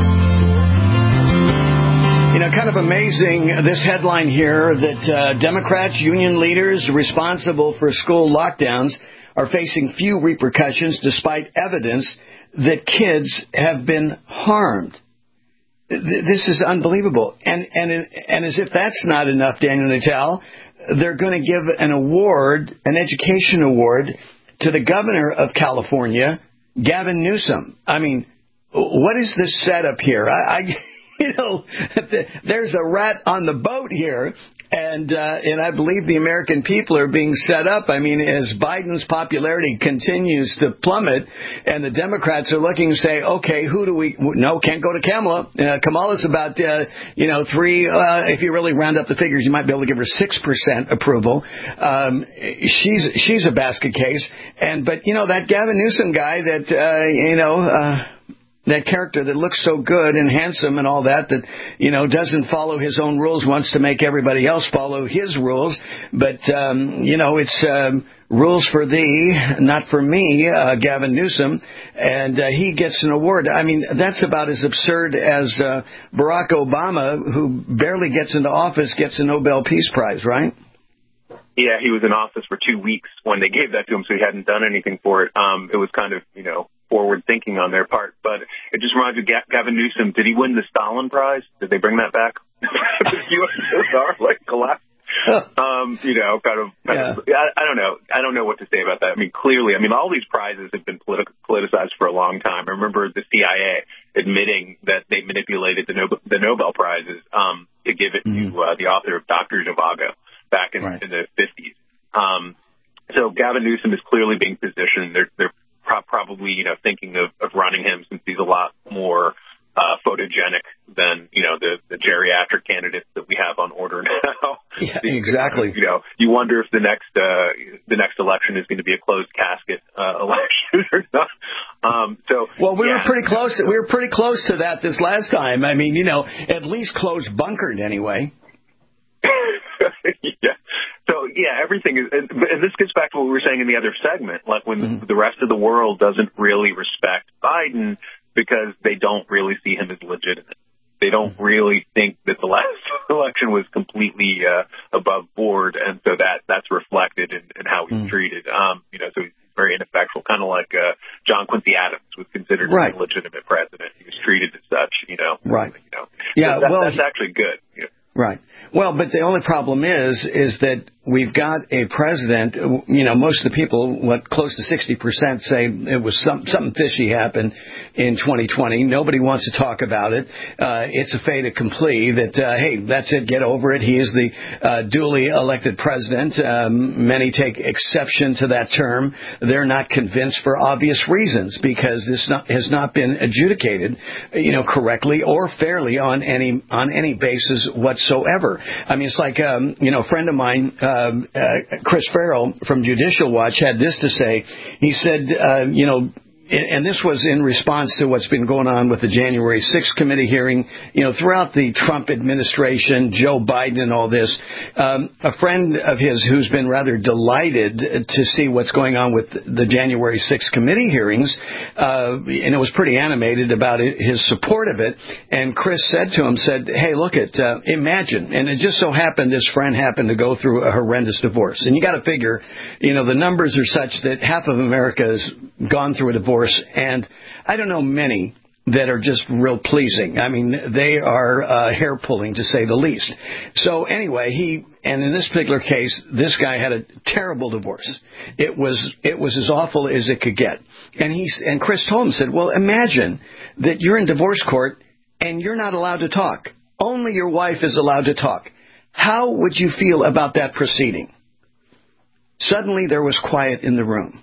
Speaker 11: You know, kind of amazing, this headline here, that uh, Democrats, union leaders responsible for school lockdowns are facing few repercussions despite evidence that kids have been harmed. Th- this is unbelievable. And, and, and as if that's not enough, Daniel Natal, they're going to give an award, an education award, to the governor of California, Gavin Newsom. I mean, what is this setup here? I... I You know, there's a rat on the boat here, and uh, and I believe the American people are being set up. I mean, as Biden's popularity continues to plummet, and the Democrats are looking to say, okay, who do we? No, can't go to Kamala. Uh, Kamala's about, uh, you know, three. Uh, if you really round up the figures, you might be able to give her six percent approval. Um, she's she's a basket case, and but you know that Gavin Newsom guy that uh, you know. Uh, That character that looks so good and handsome and all that, that, you know, doesn't follow his own rules, wants to make everybody else follow his rules. But, um, you know, it's um, rules for thee, not for me, uh, Gavin Newsom. And uh, he gets an award. I mean, that's about as absurd as uh, Barack Obama, who barely gets into office, gets a Nobel Peace Prize, right?
Speaker 23: Yeah, he was in office for two weeks when they gave that to him, so he hadn't done anything for it. Um, it was kind of, you know, forward thinking on their part. But it just reminds me of Gavin Newsom. Did he win the Stalin Prize? Did they bring that back? The U S S R, like, collapsed. um, you know, kind of, kind yeah. of I, I don't know. I don't know what to say about that. I mean, clearly, I mean, all these prizes have been politi- politicized for a long time. I remember the C I A admitting that they manipulated the Nobel, the Nobel Prizes um, to give it mm-hmm. to uh, the author of Doctor Zhivago back in, right. in the fifties. Um, so Gavin Newsom is clearly being positioned. They're, they're pro- probably, you know, thinking of, of running him since he's a lot more uh, photogenic than, you know, the, the geriatric candidates that we have on order now.
Speaker 11: Yeah, exactly.
Speaker 23: You know, you wonder if the next uh, the next election is going to be a closed casket uh, election or not. Um, so
Speaker 11: well, we
Speaker 23: yeah.
Speaker 11: were pretty close. We were pretty close to that this last time. I mean, you know, at least closed bunkered anyway.
Speaker 23: yeah. So, yeah, everything is, and, and this gets back to what we were saying in the other segment, like when mm-hmm. the rest of the world doesn't really respect Biden, because they don't really see him as legitimate. They don't really think that the last election was completely uh, above board, and so that that's reflected in, in how he's mm. treated. Um, you know, so he's very ineffectual, kind of like uh, John Quincy Adams was considered right. a legitimate president. He was treated as such, you know.
Speaker 11: Right.
Speaker 23: You know.
Speaker 11: Yeah.
Speaker 23: So that,
Speaker 11: well,
Speaker 23: that's actually good. You know.
Speaker 11: Right. Well, but the only problem is, is that we've got a president, you know, most of the people, what, close to sixty percent say it was some, something fishy happened in twenty twenty. Nobody wants to talk about it. Uh, it's a fait accompli that, uh, hey, that's it, get over it. He is the uh, duly elected president. Um, many take exception to that term. They're not convinced for obvious reasons because this not, has not been adjudicated, you know, correctly or fairly on any, on any basis whatsoever. I mean, it's like, um, you know, a friend of mine, uh, Uh, uh, Chris Farrell from Judicial Watch had this to say. He said, uh, you know, and this was in response to what's been going on with the January sixth committee hearing, you know, throughout the Trump administration, Joe Biden and all this. Um, a friend of his who's been rather delighted to see what's going on with the January sixth committee hearings, uh, and it was pretty animated about it, his support of it. And Chris said to him, said, hey, look at, uh, imagine, and it just so happened this friend happened to go through a horrendous divorce. And you got to figure, you know, the numbers are such that half of America has gone through a divorce. And I don't know many that are just real pleasing. I mean, they are uh, hair-pulling, to say the least. So anyway, he, and in this particular case, this guy had a terrible divorce. It was it was as awful as it could get. And he and Chris told him, said, well, imagine that you're in divorce court and you're not allowed to talk. Only your wife is allowed to talk. How would you feel about that proceeding? Suddenly there was quiet in the room.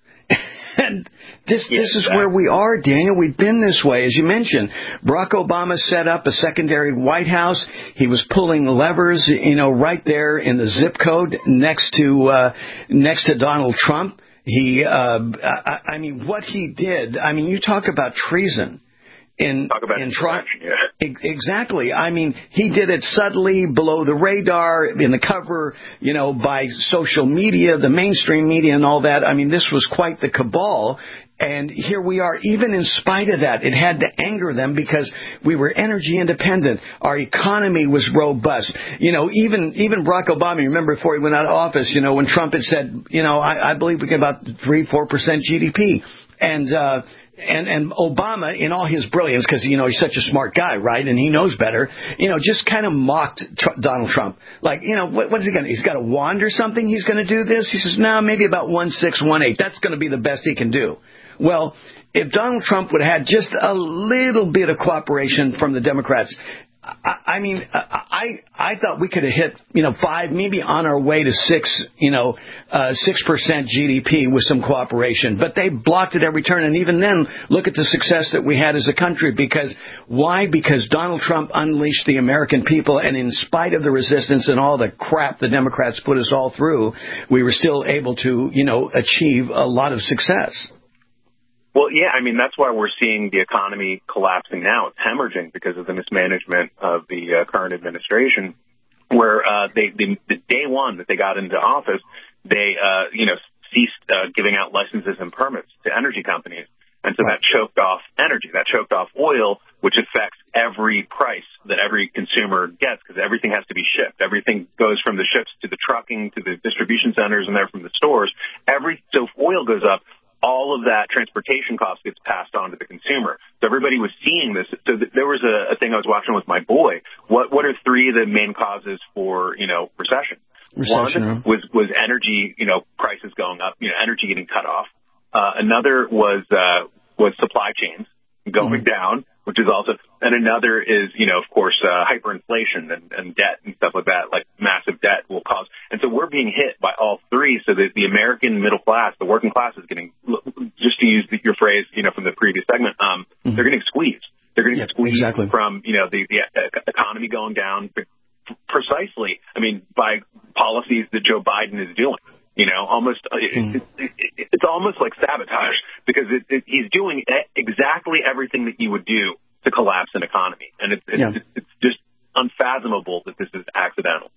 Speaker 11: And this
Speaker 23: yeah,
Speaker 11: this is
Speaker 23: exactly.
Speaker 11: where we are, Daniel. We've been this way. As you mentioned, Barack Obama set up a secondary White House. He was pulling levers, you know, right there in the zip code next to uh, next to Donald Trump. He, uh, I, I mean, what he did. I mean, you talk about treason. In,
Speaker 23: Talk about
Speaker 11: in try-
Speaker 23: yeah.
Speaker 11: Exactly. I mean, he did it subtly, below the radar, in the cover, you know, by social media, the mainstream media and all that. I mean, this was quite the cabal. And here we are, even in spite of that. It had to anger them because we were energy independent. Our economy was robust. You know, even even Barack Obama, remember before he went out of office, you know, when Trump had said, you know, I, I believe we get about three, four percent G D P. And, uh, And, and Obama, in all his brilliance, because, you know, he's such a smart guy, right, and he knows better, you know, just kind of mocked Tr- Donald Trump. Like, you know, what, what is he going to, he's got a wand or something he's going to do this? He says, no, maybe about one six, one eight. That's going to be the best he can do. Well, if Donald Trump would have had just a little bit of cooperation from the Democrats, I, I mean, I I thought we could have hit, you know, five, maybe on our way to six, you know, uh, six percent G D P with some cooperation. But they blocked it every turn. And even then, look at the success that we had as a country. Because why? Because Donald Trump unleashed the American people. And in spite of the resistance and all the crap the Democrats put us all through, we were still able to, you know, achieve a lot of success.
Speaker 23: Well, yeah, I mean, that's why we're seeing the economy collapsing now. It's hemorrhaging because of the mismanagement of the uh, current administration, where uh, they, they, the day one that they got into office, they, uh, you know, ceased uh, giving out licenses and permits to energy companies. And so that choked off energy, that choked off oil, which affects every price that every consumer gets because everything has to be shipped. Everything goes from the ships to the trucking to the distribution centers and there from the stores. Every, so if oil goes up, all of that transportation cost gets passed on to the consumer. So everybody was seeing this. So th- there was a, a thing I was watching with my boy. What what are three of the main causes for, you know, recession?
Speaker 11: Recession.
Speaker 23: One was, was energy, you know, prices going up, you know, energy getting cut off. Uh, another was, uh, was supply chains going mm-hmm. down, which is also, and another is, you know, of course, uh, hyperinflation and, and debt and stuff like that, like massive debt will cause. And so we're being hit by all three. So that the American middle class, the working class is getting, just to use your phrase, you know, from the previous segment, um, mm-hmm. they're getting squeezed. They're getting
Speaker 11: yeah,
Speaker 23: squeezed
Speaker 11: exactly.
Speaker 23: from, you know, the, the economy going down precisely. I mean, by policies that Joe Biden is doing. You know, almost mm. it, it, it, it's almost like sabotage because it, it, he's doing exactly everything that you would do to collapse an economy, and it's it's, yeah. it's, it's just unfathomable that this is accidental.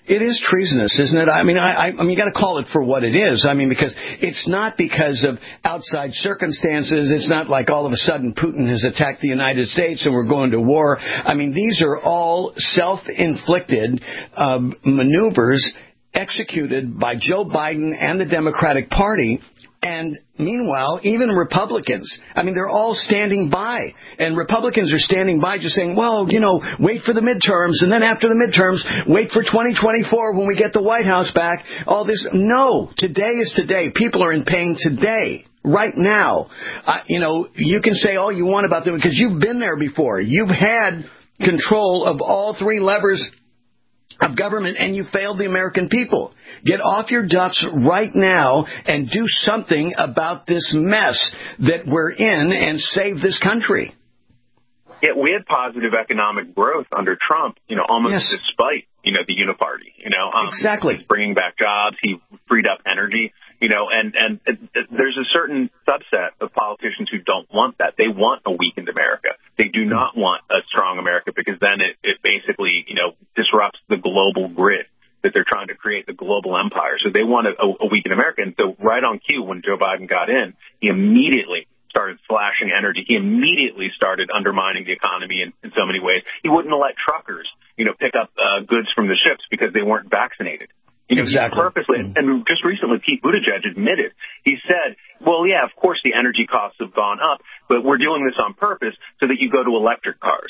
Speaker 11: It is treasonous, isn't it? I mean, I, I, I mean, you got to call it for what it is. I mean, because it's not because of outside circumstances. It's not like all of a sudden Putin has attacked the United States and we're going to war. I mean, these are all self-inflicted uh, maneuvers executed by Joe Biden and the Democratic Party. And meanwhile, even Republicans, I mean, they're all standing by. And Republicans are standing by just saying, well, you know, wait for the midterms. And then after the midterms, wait for twenty twenty-four when we get the White House back. All this. No, today is today. People are in pain today. Right now. Uh, you know, you can say all you want about them because you've been there before. You've had control of all three levers of government, and you failed the American people. Get off your duffs right now and do something about this mess that we're in and save this country.
Speaker 23: Yeah, we had positive economic growth under Trump, you know, almost
Speaker 11: yes.
Speaker 23: despite, you know, the uniparty, you know. Um,
Speaker 11: exactly.
Speaker 23: He's bringing back jobs. He freed up energy, you know, and, and uh, there's a certain subset of politicians who don't want that. They want a weakened America. They do not want a strong America because then it, it basically, you know, disrupts the global grid that they're trying to create, the global empire. So they want a, a weakened America. And so right on cue, when Joe Biden got in, he immediately started slashing energy. He immediately started undermining the economy in, in so many ways. He wouldn't let truckers, you know, pick up uh, goods from the ships because they weren't vaccinated. You know,
Speaker 11: exactly.
Speaker 23: Purposely, and just recently, Pete Buttigieg admitted, he said, well, yeah, of course the energy costs have gone up, but we're doing this on purpose so that you go to electric cars.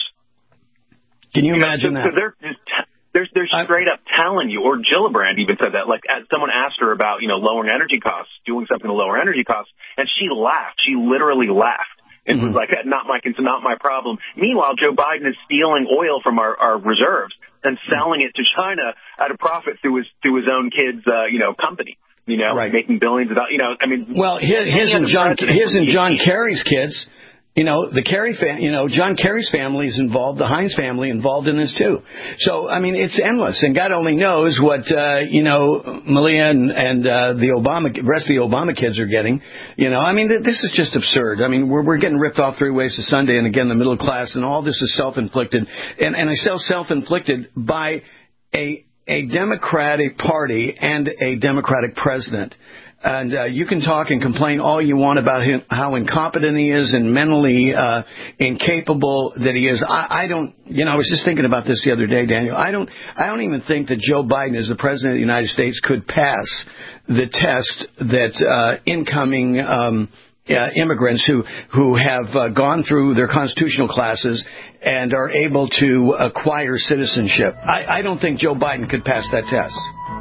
Speaker 11: Can you,
Speaker 23: you
Speaker 11: imagine
Speaker 23: know, so,
Speaker 11: that?
Speaker 23: So they're just, they're, they're straight up telling you, or Gillibrand even said that, like, as someone asked her about, you know, lowering energy costs, doing something to lower energy costs, and she laughed. She literally laughed. It was like, not my, it's not my problem. Meanwhile, Joe Biden is stealing oil from our, our reserves and selling it to China at a profit through his, through his own kids, uh, you know, company, you know,
Speaker 11: right.
Speaker 23: making billions of dollars, you know, I mean.
Speaker 11: Well, his, his and John, his and John Kerry's kids, you know, the Kerry fam, you know, John Kerry's family is involved, the Heinz family involved in this too. So, I mean, it's endless, and God only knows what, uh, you know, Malia and, and uh, the Obama, rest of the Obama kids are getting. You know, I mean, this is just absurd. I mean, we're we're getting ripped off three ways to Sunday, and again, the middle class, and all this is self-inflicted, and and I say self-inflicted by a a Democratic Party and a Democratic president. And uh, you can talk and complain all you want about him, how incompetent he is and mentally uh, incapable that he is. I, I don't, you know, I was just thinking about this the other day, Daniel. I don't, I don't even think that Joe Biden, as the president of the United States, could pass the test that uh, incoming um, uh, immigrants who who have uh, gone through their constitutional classes and are able to acquire citizenship. I, I don't think Joe Biden could pass that test.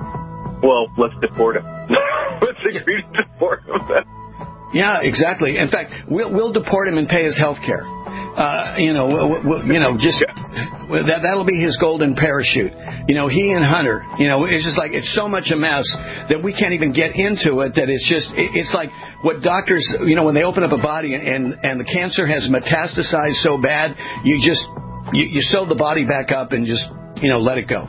Speaker 23: Well, let's deport him. Let's agree to deport him.
Speaker 11: Yeah, exactly. In fact, we'll we'll deport him and pay his health care. Uh, you know, we'll, we'll, you know, just that that'll be his golden parachute. You know, he and Hunter. You know, it's just like it's so much a mess that we can't even get into it. That it's just it, it's like what doctors, you know, when they open up a body and and the cancer has metastasized so bad, you just you, you sew the body back up and just you know let it go.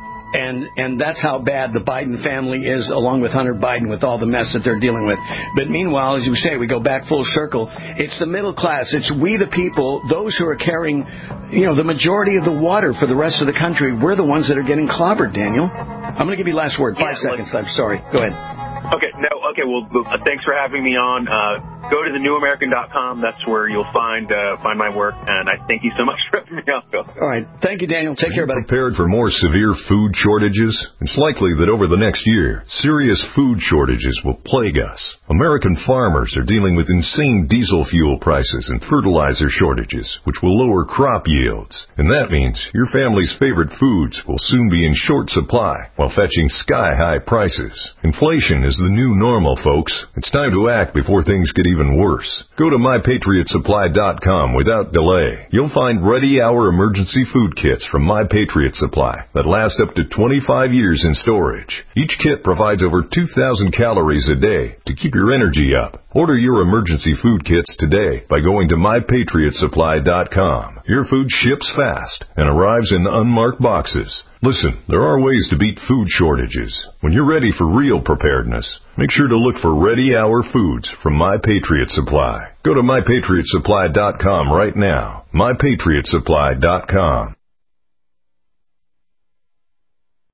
Speaker 11: And and that's how bad the Biden family is, along with Hunter Biden, with all the mess that they're dealing with. But meanwhile, as you say, we go back full circle. It's the middle class. It's we the people, those who are carrying, you know, the majority of the water for the rest of the country. We're the ones that are getting clobbered, Daniel. I'm going to give you last word. Five yeah, seconds left. Sorry. Go ahead.
Speaker 23: Okay. No. Okay. Well, uh, thanks for having me on. Uh, go to the new american dot com. That's where you'll find uh, find my work. And I thank you so much for having me on.
Speaker 11: All right. Thank you, Daniel. Take care, buddy.
Speaker 3: Prepared for more severe food shortages? It's likely that over the next year, serious food shortages will plague us. American farmers are dealing with insane diesel fuel prices and fertilizer shortages, which will lower crop yields. And that means your family's favorite foods will soon be in short supply while fetching sky-high prices. Inflation is the new normal, folks. It's time to act before things get even worse. Go to my patriot supply dot com without delay. You'll find Ready Hour emergency food kits from My Patriot Supply that last up to twenty-five years in storage. Each kit provides over two thousand calories a day to keep your energy up. Order your emergency food kits today by going to my patriot supply dot com. Your food ships fast and arrives in unmarked boxes. Listen, there are ways to beat food shortages. When you're ready for real preparedness, make sure to look for Ready Hour foods from My Patriot Supply. Go to my patriot supply dot com right now. my patriot supply dot com.